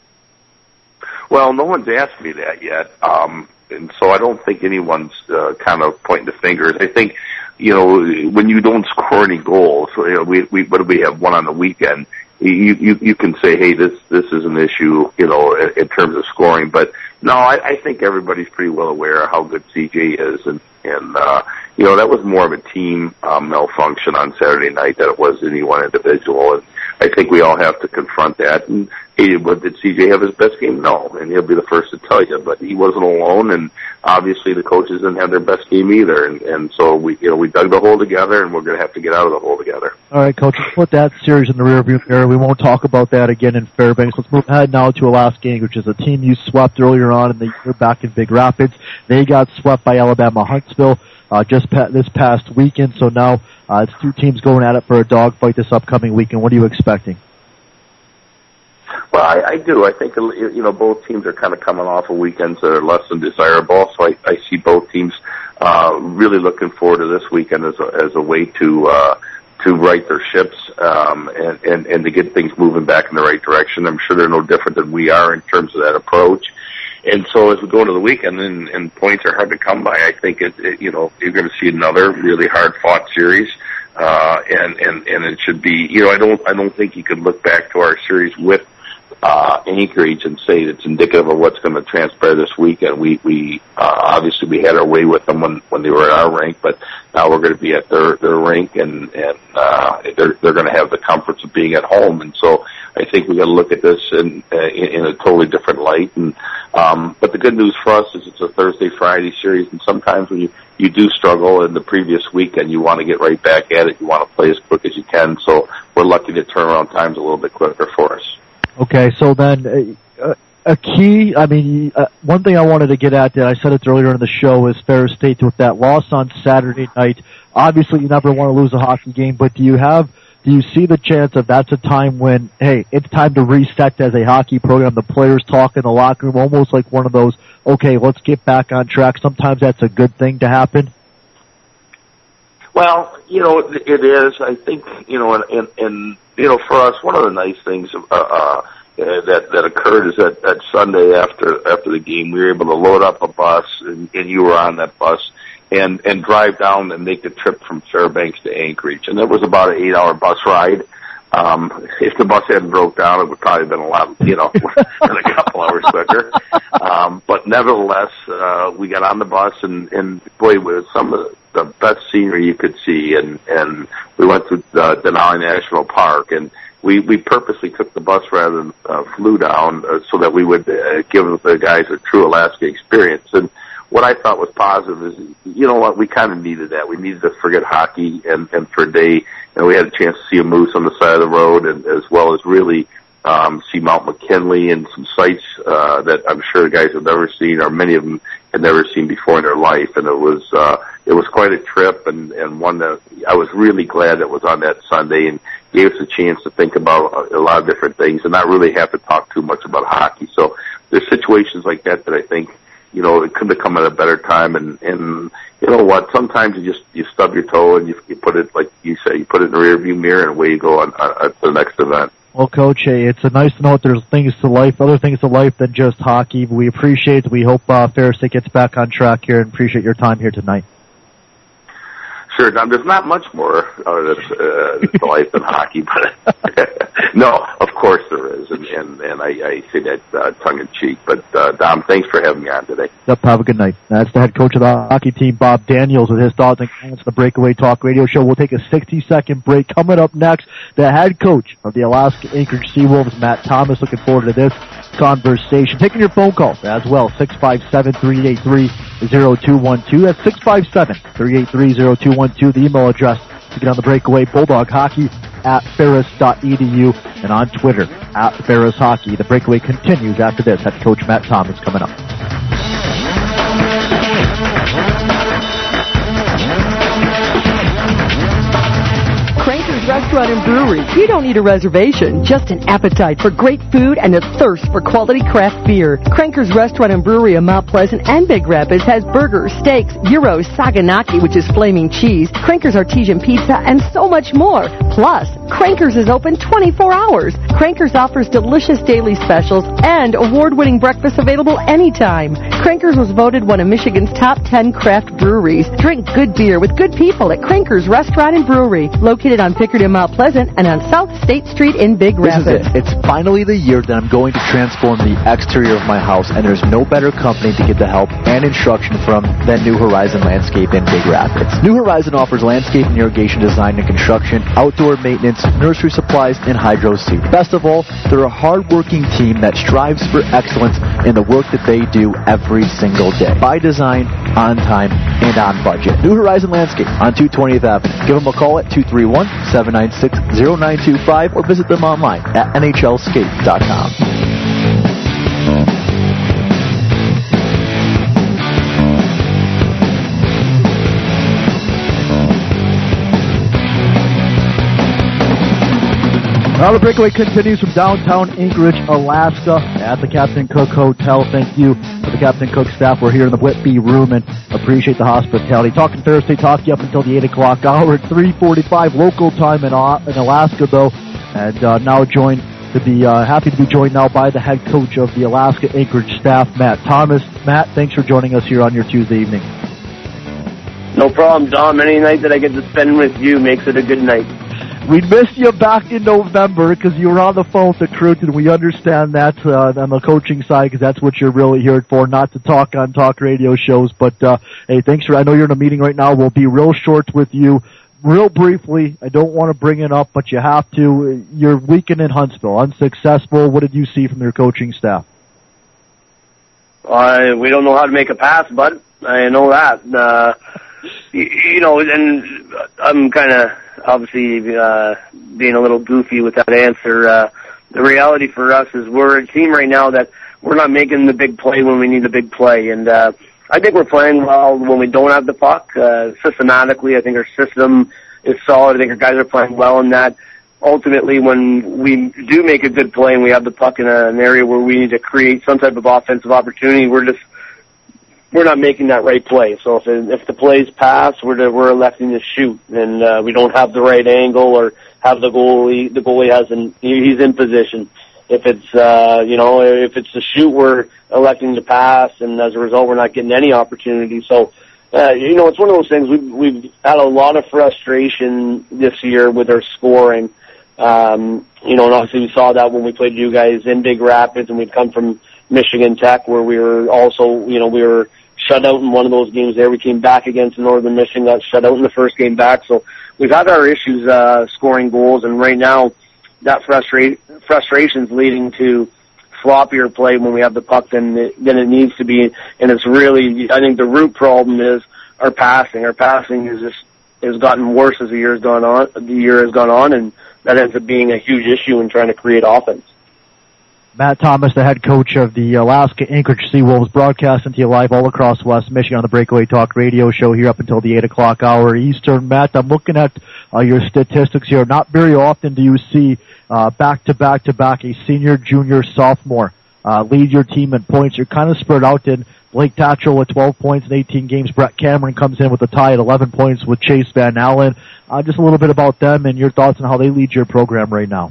Speaker 9: Well, no one's asked me that yet. And so I don't think anyone's kind of pointing the fingers. I think, you know, when you don't score any goals, you know, we have one on the weekend. You can say, hey, this is an issue, you know, in terms of scoring. But no, I think everybody's pretty well aware of how good CJ is, and you know, that was more of a team malfunction on Saturday night than it was any one individual. And I think we all have to confront that. And hey, did CJ have his best game? No, and he'll be the first to tell you. But he wasn't alone, and obviously the coaches didn't have their best game either. And so we dug the hole together, and we're going to have to get out of the hole together. All
Speaker 2: right, Coach, let's put that series in the rearview mirror. We won't talk about that again in Fairbanks. Let's move ahead now to Alaska Anchorage, which is a team you swept earlier on in the year back in Big Rapids. They got swept by Alabama Huntsville this past weekend. So now it's two teams going at it for a dogfight this upcoming weekend. What are you expecting?
Speaker 9: Well, I do. I think, you know, both teams are kind of coming off of weekends that are less than desirable. So I see both teams really looking forward to this weekend as a way to right their ships and to get things moving back in the right direction. I'm sure they're no different than we are in terms of that approach. And so as we go into the weekend, and points are hard to come by, I think you know, you're going to see another really hard fought series. And it should be, you know, I don't think you could look back to our series with Anchorage and say it's indicative of what's going to transpire this weekend. We obviously we had our way with them when they were at our rink, but now we're going to be at their rink, and they're going to have the comforts of being at home. And so I think we got to look at this in a totally different light. And but the good news for us is it's a Thursday-Friday series, and sometimes when you do struggle in the previous weekend, you want to get right back at it. You want to play as quick as you can. So we're lucky that turnaround time's a little bit quicker for us.
Speaker 2: Okay, so then a key, one thing I wanted to get at, that I said it earlier in the show, is Ferris State with that loss on Saturday night. Obviously, you never want to lose a hockey game, but do you see the chance of that's a time when, hey, it's time to reset as a hockey program, the players talk in the locker room, almost like one of those, okay, let's get back on track. Sometimes that's a good thing to happen?
Speaker 9: Well, it is. I think, and for us, one of the nice things that occurred is that Sunday after the game, we were able to load up a bus, and you were on that bus, and drive down and make the trip from Fairbanks to Anchorage. And it was about an 8-hour bus ride. If the bus hadn't broke down, it would probably have been a lot, a couple hours quicker. But nevertheless, we got on the bus, and boy, it was some of the best scenery you could see. And we went to Denali National Park, and we purposely took the bus rather than flew down so that we would give the guys a true Alaska experience. And what I thought was positive is, we kind of needed that. We needed to forget hockey and for a day, and we had a chance to see a moose on the side of the road, and as well as really see Mount McKinley and some sights that I'm sure the guys have never seen, or many of them had never seen before in their life. And it was quite a trip, and one that I was really glad it was on that Sunday, and gave us a chance to think about a lot of different things and not really have to talk too much about hockey. So there's situations like that I think, it could have come at a better time, and you know what? Sometimes you stub your toe and you put it, like you say, you put it in the rearview mirror, and away you go on to the next event.
Speaker 2: Well, Coach, hey, it's nice to know that there's other things to life than just hockey. We appreciate it. We hope Ferris State gets back on track here, and appreciate your time here tonight.
Speaker 9: Sure, Don, there's not much more to life than hockey, but no, of course there is, and I say that tongue-in-cheek. But, Dom, thanks for having me on today.
Speaker 2: Yep, have a good night. That's the head coach of the hockey team, Bob Daniels, with his thoughts and comments on the Breakaway Talk Radio Show. We'll take a 60-second break. Coming up next, the head coach of the Alaska Anchorage Seawolves, Matt Thomas. Looking forward to this conversation. Taking your phone calls as well, 657-383-0212. That's 657-383-0212. The email address to get on the Breakaway, Bulldog Hockey @ferris.edu, and on Twitter @FerrisHockey. The Breakaway continues after this. Head coach Matt Thomas coming up.
Speaker 3: Cranker's Restaurant and Brewery. You don't need a reservation, just an appetite for great food and a thirst for quality craft beer. Cranker's Restaurant and Brewery in Mount Pleasant and Big Rapids has burgers, steaks, gyros, saganaki, which is flaming cheese, Cranker's Artesian Pizza, and so much more. Plus, Cranker's is open 24 hours. Cranker's offers delicious daily specials and award-winning breakfast available anytime. Cranker's was voted one of Michigan's top 10 craft breweries. Drink good beer with good people at Cranker's Restaurant and Brewery, located on Pickard in Mount Pleasant and on South State Street in Big Rapids.
Speaker 2: This is it. It's finally the year that I'm going to transform the exterior of my house, and there's no better company to get the help and instruction from than New Horizon Landscape in Big Rapids. New Horizon offers landscape and irrigation design and construction, outdoor maintenance, nursery supplies, and hydro seed. Best of all, they're a hard-working team that strives for excellence in the work that they do every single day. By design, on time, and on budget. New Horizon Landscape on 220th Avenue. Give them a call at 231-796-0925 or visit them online at nhlskate.com. Well, the Breakaway continues from downtown Anchorage, Alaska, at the Captain Cook Hotel. Thank you to the Captain Cook staff. We're here in the Whitby room and appreciate the hospitality. Talking Ferris State Hockey up until the 8 o'clock hour at 3:45 local time in Alaska, though. And now joined to be happy to be joined now by the head coach of the Alaska Anchorage staff, Matt Thomas. Matt, thanks for joining us here on your Tuesday evening.
Speaker 10: No problem, Dom. Any night that I get to spend with you makes it a good night.
Speaker 2: We missed you back in November because you were on the phone with the crew, and we understand that on the coaching side, because that's what you're really here for, not to talk on talk radio shows. But hey, thanks for. I know you're in a meeting right now. We'll be real short with you. real briefly, I don't want to bring it up, but you have to. Your weekend in Huntsville, unsuccessful. What did you see from your coaching staff?
Speaker 10: We don't know how to make a pass, bud. I know that. And I'm kind of obviously being a little goofy with that answer. The reality for us is we're a team right now that we're not making the big play when we need the big play. And I think we're playing well when we don't have the puck. Systematically, I think our system is solid. I think our guys are playing well in that. Ultimately, when we do make a good play and we have the puck in an area where we need to create some type of offensive opportunity, we're not making that right play. So if the plays pass, we're electing to shoot, and we don't have the right angle or have the goalie. The goalie he's in position. If it's if it's a shoot, we're electing to pass, and as a result, we're not getting any opportunity. So. It's one of those things. We've had a lot of frustration this year with our scoring. And obviously we saw that when we played you guys in Big Rapids, and we'd come from Michigan Tech, where we were also, we were shut out in one of those games there. We came back against Northern Michigan, got shut out in the first game back. So we've had our issues scoring goals, and right now that frustration's leading to sloppier play when we have the puck than it needs to be, and it's really, I think the root problem is our passing. Our passing has gotten worse as the year has gone on, and that ends up being a huge issue in trying to create offense.
Speaker 2: Matt Thomas, the head coach of the Alaska Anchorage Seawolves, broadcasting to you live all across West Michigan on the Breakaway Talk radio show here up until the 8 o'clock hour Eastern. Matt, I'm looking at your statistics here. Not very often do you see back-to-back a senior, junior, sophomore lead your team in points. You're kind of spread out in Blake Tatchell with 12 points in 18 games. Brett Cameron comes in with a tie at 11 points with Chase Van Allen. Just a little bit about them and your thoughts on how they lead your program right now.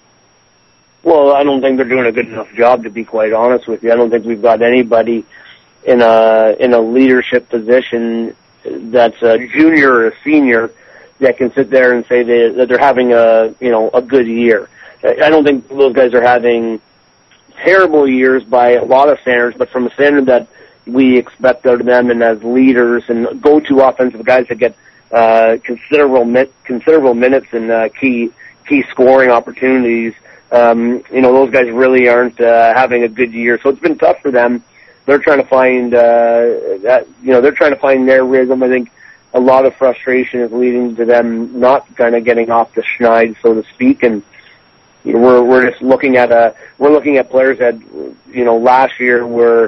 Speaker 10: Well, I don't think they're doing a good enough job, to be quite honest with you. I don't think we've got anybody in a leadership position that's a junior or a senior that can sit there and say that they're having a good year. I don't think those guys are having terrible years by a lot of standards, but from a standard that we expect out of them, and as leaders and go-to offensive guys that get considerable minutes and key scoring opportunities. Those guys really aren't having a good year, so it's been tough for them. They're trying to find they're trying to find their rhythm. I think a lot of frustration is leading to them not kind of getting off the schneid, so to speak. And we're just looking at players that last year were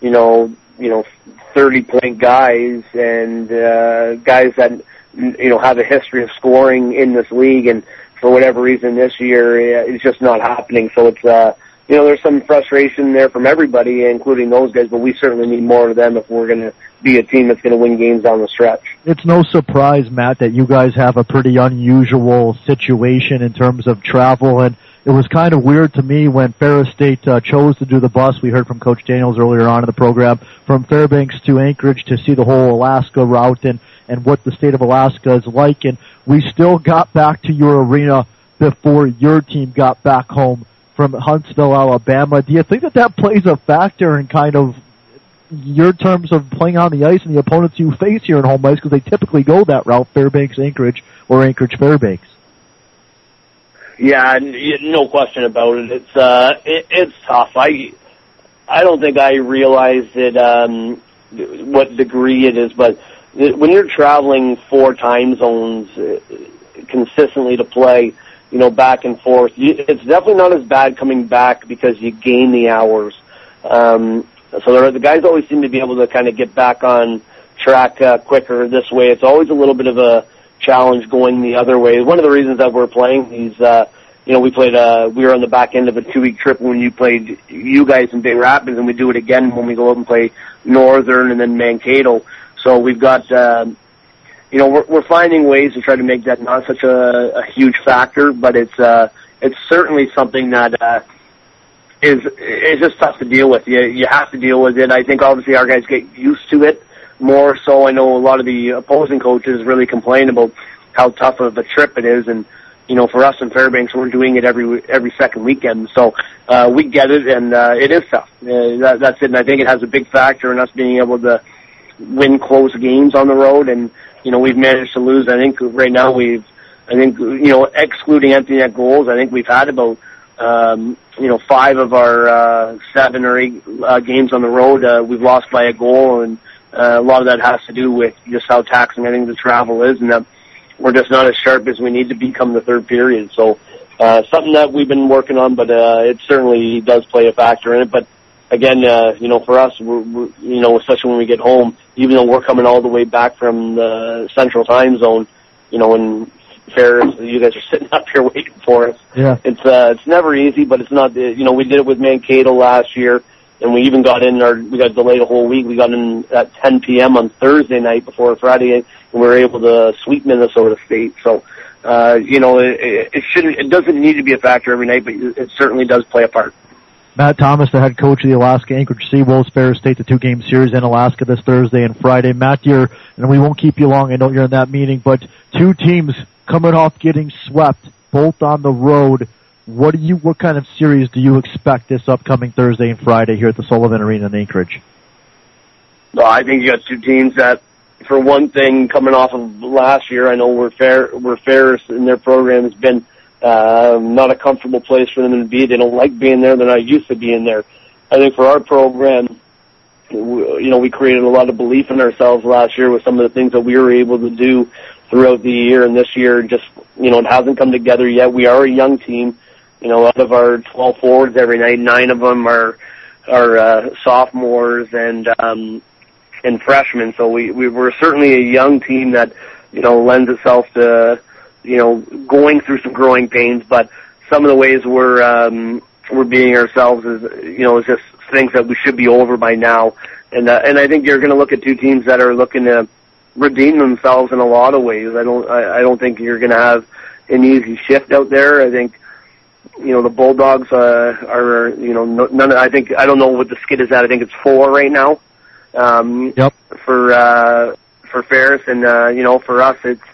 Speaker 10: 30-point guys and guys that have a history of scoring in this league, and for whatever reason this year it's just not happening. So it's there's some frustration there from everybody, including those guys, but we certainly need more of them if we're going to be a team that's going to win games down the stretch. It's no surprise, Matt, that you guys have a pretty unusual situation in terms of travel, and it was kind of weird to me when Ferris State chose to do the bus. We heard from Coach Daniels earlier on in the program, from Fairbanks to Anchorage to see the whole Alaska route and what the state of Alaska is like, and we still got back to your arena before your team got back home from Huntsville, Alabama. Do you think that plays a factor in kind of your terms of playing on the ice and the opponents you face here in home ice, because they typically go that route, Fairbanks, Anchorage, or Anchorage, Fairbanks? Yeah, no question about it. It's tough. I don't think I realized it, what degree it is, but when you're traveling 4 time zones consistently to play, back and forth, it's definitely not as bad coming back because you gain the hours. So the guys always seem to be able to kind of get back on track quicker this way. It's always a little bit of a challenge going the other way. One of the reasons that we're playing these, we were on the back end of a 2-week trip when you played you guys in Big Rapids, and we do it again when we go out and play Northern and then Mankato. So we've got, we're finding ways to try to make that not such a huge factor, but it's certainly something that is just tough to deal with. You have to deal with it. I think obviously our guys get used to it more so. I know a lot of the opposing coaches really complain about how tough of a trip it is, and for us in Fairbanks, we're doing it every second weekend. So we get it, and it is tough. That's it, and I think it has a big factor in us being able to win close games on the road, and we've managed to lose. I think right now excluding empty net goals, I think we've had about 5 of our 7 or 8 games on the road. We've lost by a goal, and a lot of that has to do with just how taxing I think the travel is, and that we're just not as sharp as we need to become the third period. So something that we've been working on, but it certainly does play a factor in it. But again, for us, we're especially when we get home, even though we're coming all the way back from the Central Time Zone, and Ferris, you guys are sitting up here waiting for us.
Speaker 2: Yeah.
Speaker 10: It's never easy, but it's not. We did it with Mankato last year, and we even got we got delayed a whole week. We got in at 10 p.m. on Thursday night before Friday, and we were able to sweep Minnesota State. So, it doesn't need to be a factor every night, but it certainly does play a part.
Speaker 2: Matt Thomas, the head coach of the Alaska Anchorage Seawolves, Ferris State, the 2-game series in Alaska this Thursday and Friday. Matt, and we won't keep you long. I know you're in that meeting, but 2 teams coming off getting swept, both on the road. What kind of series do you expect this upcoming Thursday and Friday here at the Sullivan Arena in Anchorage?
Speaker 10: Well, I think you got 2 teams that, for one thing, coming off of last year, I know where Ferris in their program has been not a comfortable place for them to be. They don't like being there. They're not used to being there. I think for our program, we created a lot of belief in ourselves last year with some of the things that we were able to do throughout the year, and this year just, it hasn't come together yet. We are a young team. Out of our 12 forwards every night, 9 of them are sophomores and freshmen. So we're certainly a young team that, lends itself to, going through some growing pains. But some of the ways we're being ourselves is just things that we should be over by now. And I think you're going to look at 2 teams that are looking to redeem themselves in a lot of ways. I don't think you're going to have an easy shift out there. I think, the Bulldogs are I don't know what the skid is at. I think it's 4 right now.
Speaker 2: Yep.
Speaker 10: For Ferris, and for us, it's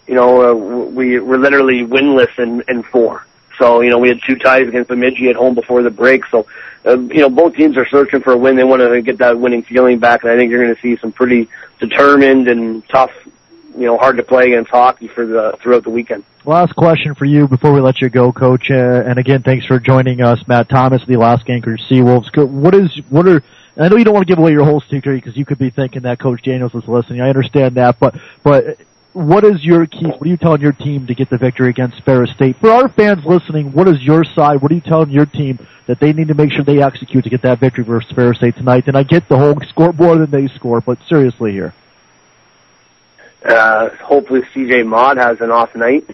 Speaker 10: we're literally winless in 4. So we had 2 ties against Bemidji at home before the break. So both teams are searching for a win. They want to get that winning feeling back, and I think you're going to see some pretty determined and tough, hard to play against hockey throughout the weekend.
Speaker 2: Last question for you before we let you go, Coach. And again, thanks for joining us, Matt Thomas, the Alaska Anchorage Seawolves. I know you don't want to give away your whole secret because you could be thinking that Coach Daniels is listening. I understand that, but what is your key? What are you telling your team to get the victory against Ferris State? For our fans listening, what is your side? What are you telling your team that they need to make sure they execute to get that victory versus Ferris State tonight? And I get the whole score more than they score, but seriously here.
Speaker 10: Hopefully CJ Maude has an off night.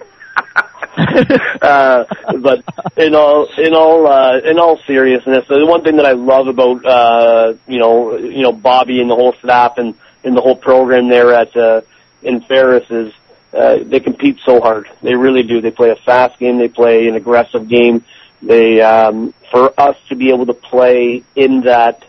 Speaker 10: But in all seriousness, the one thing that I love about Bobby and the whole staff and the whole program there in Ferris is they compete so hard. They really do. They play a fast game. They play an aggressive game. They for us to be able to play in that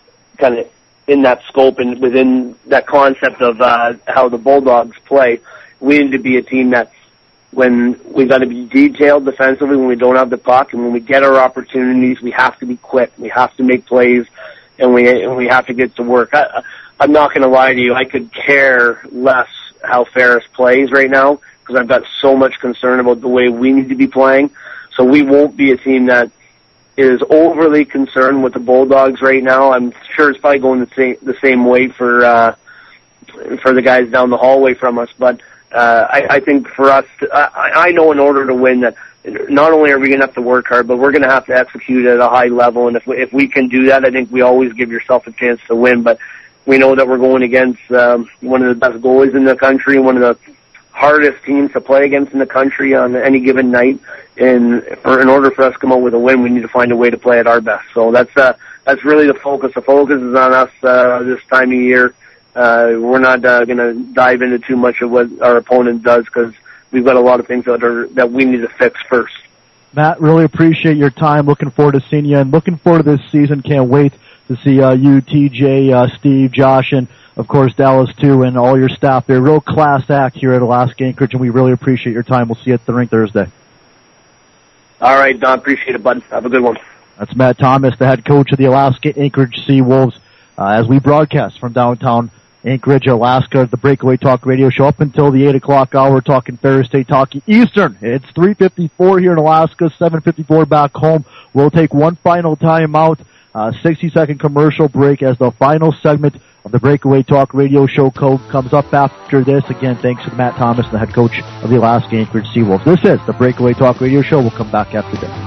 Speaker 10: scope and within that concept of how the Bulldogs play, we need to be a team that, when we got to be detailed defensively, when we don't have the puck, and when we get our opportunities, we have to be quick. We have to make plays, and we have to get to work. I'm not going to lie to you. I could care less how Ferris plays right now because I've got so much concern about the way we need to be playing. So we won't be a team that is overly concerned with the Bulldogs right now. I'm sure it's probably going the same way for the guys down the hallway from us, but I think for us, I know in order to win that not only are we going to have to work hard, but we're going to have to execute at a high level. And if we can do that, I think we always give yourself a chance to win. But we know that we're going against one of the best goalies in the country, one of the hardest teams to play against in the country on any given night. And in order for us to come out with a win, we need to find a way to play at our best. So that's really the focus. The focus is on us this time of year. We're not going to dive into too much of what our opponent does because we've got a lot of things that we need to fix first.
Speaker 2: Matt, really appreciate your time. Looking forward to seeing you and looking forward to this season. Can't wait to see you, TJ, Steve, Josh, and of course Dallas too, and all your staff there. Real class act here at Alaska Anchorage, and we really appreciate your time. We'll see you at the rink Thursday.
Speaker 10: All right, Don. Appreciate it, bud. Have a good one.
Speaker 2: That's Matt Thomas, the head coach of the Alaska Anchorage Seawolves, as we broadcast from downtown Anchorage, Alaska, the Breakaway Talk Radio Show up until the 8 o'clock hour. We're talking Ferris State Hockey Eastern. It's 3:54 here in Alaska, 7:54 back home. We'll take one final timeout, 60-second commercial break as the final segment of the Breakaway Talk Radio Show code comes up after this. Again, thanks to Matt Thomas, the head coach of the Alaska Anchorage Seawolves. This is the Breakaway Talk Radio Show. We'll come back after this.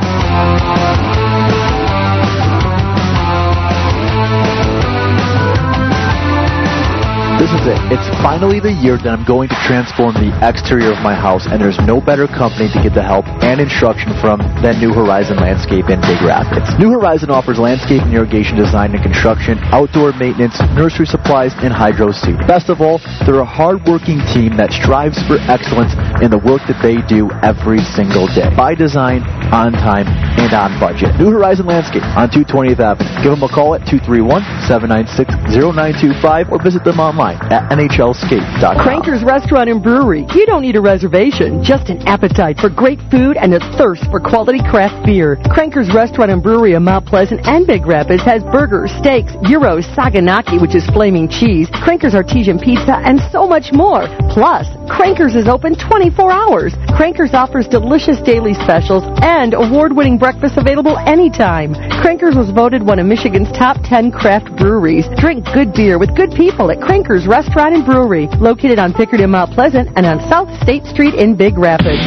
Speaker 2: This is it. It's finally the year that I'm going to transform the exterior of my house, and there's no better company to get the help and instruction from than New Horizon Landscape in Big Rapids. New Horizon offers landscape and irrigation design and construction, outdoor maintenance, nursery supplies, and hydro seed. Best of all, they're a hard-working team that strives for excellence in the work that they do every single day. By design, on time, and on budget. New Horizon Landscape on 220th Avenue. Give them a call at 231-796-0925 or visit them online at NHLskate.com.
Speaker 3: Cranker's Restaurant and Brewery. You don't need a reservation, just an appetite for great food and a thirst for quality craft beer. Cranker's Restaurant and Brewery in Mount Pleasant and Big Rapids has burgers, steaks, gyros, saganaki, which is flaming cheese, Cranker's Artesian Pizza, and so much more. Plus, Cranker's is open 24 hours. Cranker's offers delicious daily specials and award-winning breakfast available anytime. Cranker's was voted one of Michigan's top 10 craft breweries. Drink good beer with good people at Cranker's Restaurant and Brewery, located on Pickard in Mount Pleasant and on South State Street in Big Rapids.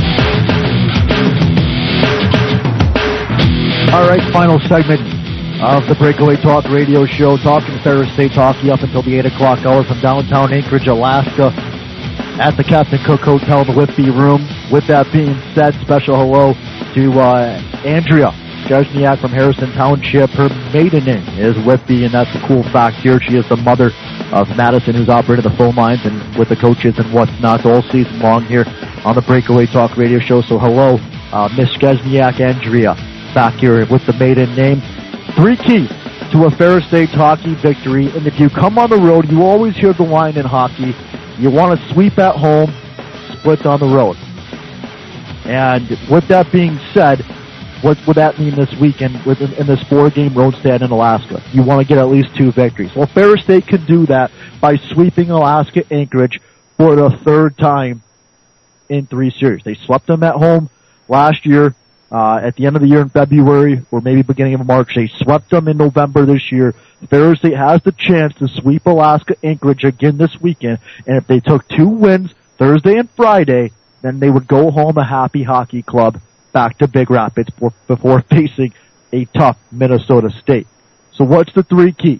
Speaker 2: All right, final segment of the Breakaway Talk Radio Show, talking Ferris State Hockey up until the 8 o'clock hour from downtown Anchorage, Alaska, at the Captain Cook Hotel in the Whitby Room. With that being said, special hello to Andrea Skrzniak from Harrison Township. Her maiden name is Whitby, and that's a cool fact here. She is the mother of Madison, who's operated the phone lines and with the coaches and whatnot all season long here on the Breakaway Talk Radio Show. So hello, Miss Skrzniak, Andrea, back here with the maiden name. 3 keys to a Ferris State hockey victory, and if you come on the road, you always hear the line in hockey, you want to sweep at home, split on the road. And with that being said, what would that mean this weekend in this 4-game road stand in Alaska? You want to get at least 2 victories. Well, Ferris State could do that by sweeping Alaska Anchorage for the 3rd time in 3 series. They swept them at home last year at the end of the year in February or maybe beginning of March. They swept them in November this year. Ferris State has the chance to sweep Alaska Anchorage again this weekend, and if they took 2 wins Thursday and Friday, then they would go home a happy hockey club back to Big Rapids before facing a tough Minnesota State. So what's the 3 keys?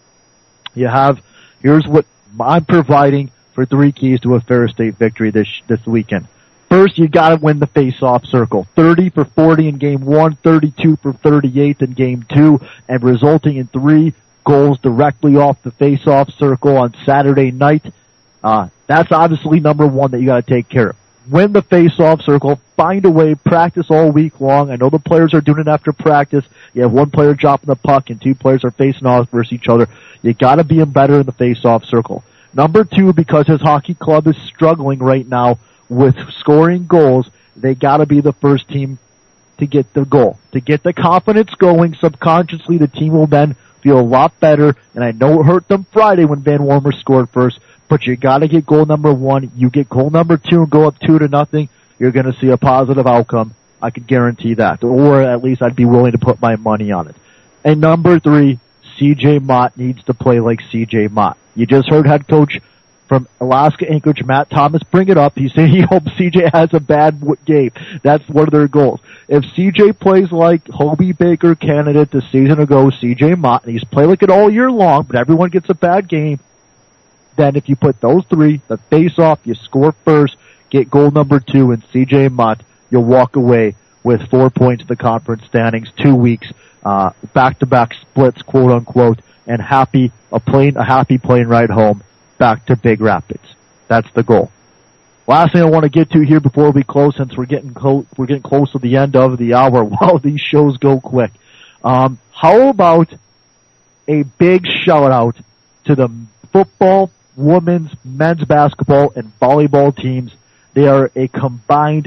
Speaker 2: Here's what I'm providing for 3 keys to a Ferris State victory this weekend. First, you gotta win the face-off circle. 30 for 40 in game 1, 32 for 38 in game 2, and resulting in 3 goals directly off the face-off circle on Saturday night. That's obviously number 1 that you gotta take care of. Win the face-off circle, find a way, practice all week long. I know the players are doing it after practice. You have 1 player dropping the puck and 2 players are facing off versus each other. You gotta be better in the face-off circle. Number 2, because his hockey club is struggling right now with scoring goals, they gotta be the first team to get the goal. To get the confidence going, subconsciously the team will then feel a lot better, and I know it hurt them Friday when Van Wormer scored first, but you gotta get goal number 1. You get goal number 2 and go up 2-0, you're gonna see a positive outcome. I can guarantee that. Or at least I'd be willing to put my money on it. And number 3, CJ Mott needs to play like CJ Mott. You just heard head coach from Alaska Anchorage, Matt Thomas, bring it up. He said he hopes CJ has a bad game. That's one of their goals. If CJ plays like Hobie Baker candidate the season ago, CJ Mott, and he's played like it all year long, but everyone gets a bad game, then if you put those 3, the face-off, you score first, get goal number 2, and CJ Mott, you'll walk away with 4 points in the conference standings, 2 weeks, back-to-back splits, quote-unquote, and a happy plane ride home back to Big Rapids. That's the goal. Last thing I want to get to here before we close, since we're getting close to the end of the hour. Wow, these shows go quick. How about a big shout-out to the football, women's, men's basketball, and volleyball teams? They are a combined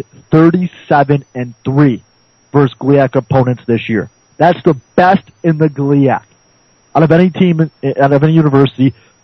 Speaker 2: 37-3 versus GLIAC opponents this year. That's the best in the GLIAC. Out of any team, out of any university,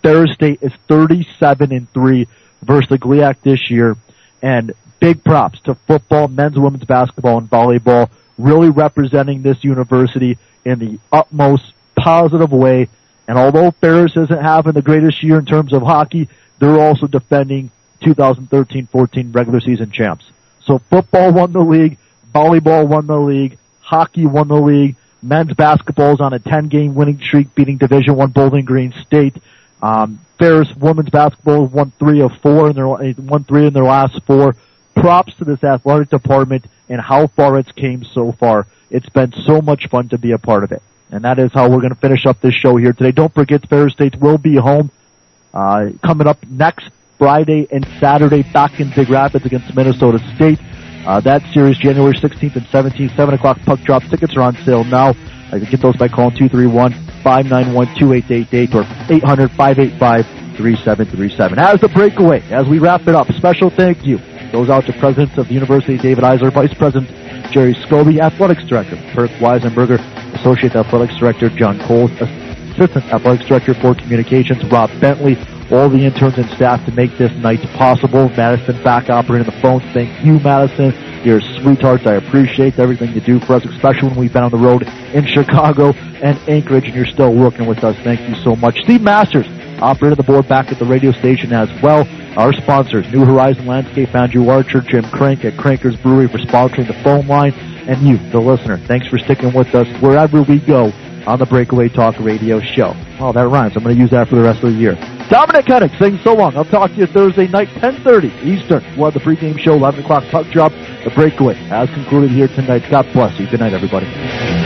Speaker 2: Ferris State is 37-3 versus the GLIAC this year, and big props to football, men's and women's basketball, and volleyball, really representing this university in the utmost positive way. And although Ferris isn't having the greatest year in terms of hockey, they're also defending 2013-14 regular season champs. So football won the league, volleyball won the league, hockey won the league, men's basketball is on a 10-game winning streak, beating Division I Bowling Green State. Ferris women's basketball won 3 in their last 4. Props to this athletic department and how far it's came so far. It's been so much fun to be a part of it. And that is how we're going to finish up this show here today. Don't forget, Ferris State will be home coming up next Friday and Saturday back in Big Rapids against Minnesota State. That series, January 16th and 17th, 7 o'clock puck drop. Tickets are on sale now. You can get those by calling 231-591-2888 or 800-585-3737. As the breakaway, as we wrap it up, special thank you goes out to President of the University, David Eisler, Vice President Jerry Scobie, Athletics Director Perk Weisenberger, Associate Athletics Director John Cole, Assistant Athletics Director for Communications Rob Bentley, all the interns and staff to make this night possible. Madison back operating the phones. Thank you, Madison. You're sweethearts. I appreciate everything you do for us, especially when we've been on the road in Chicago and Anchorage, and you're still working with us. Thank you so much. Steve Masters, operator of the board back at the radio station as well. Our sponsors, New Horizon Landscape, Andrew Archer, Jim Crank at Cranker's Brewery for sponsoring the phone line, and you, the listener, thanks for sticking with us wherever we go on the Breakaway Talk Radio Show. Oh, that rhymes. I'm going to use that for the rest of the year. Dominic Hennig saying so long. I'll talk to you Thursday night, 10:30 Eastern. We'll have the pregame show, 11 o'clock puck drop. The Breakaway has concluded here tonight. God bless you. Good night, everybody.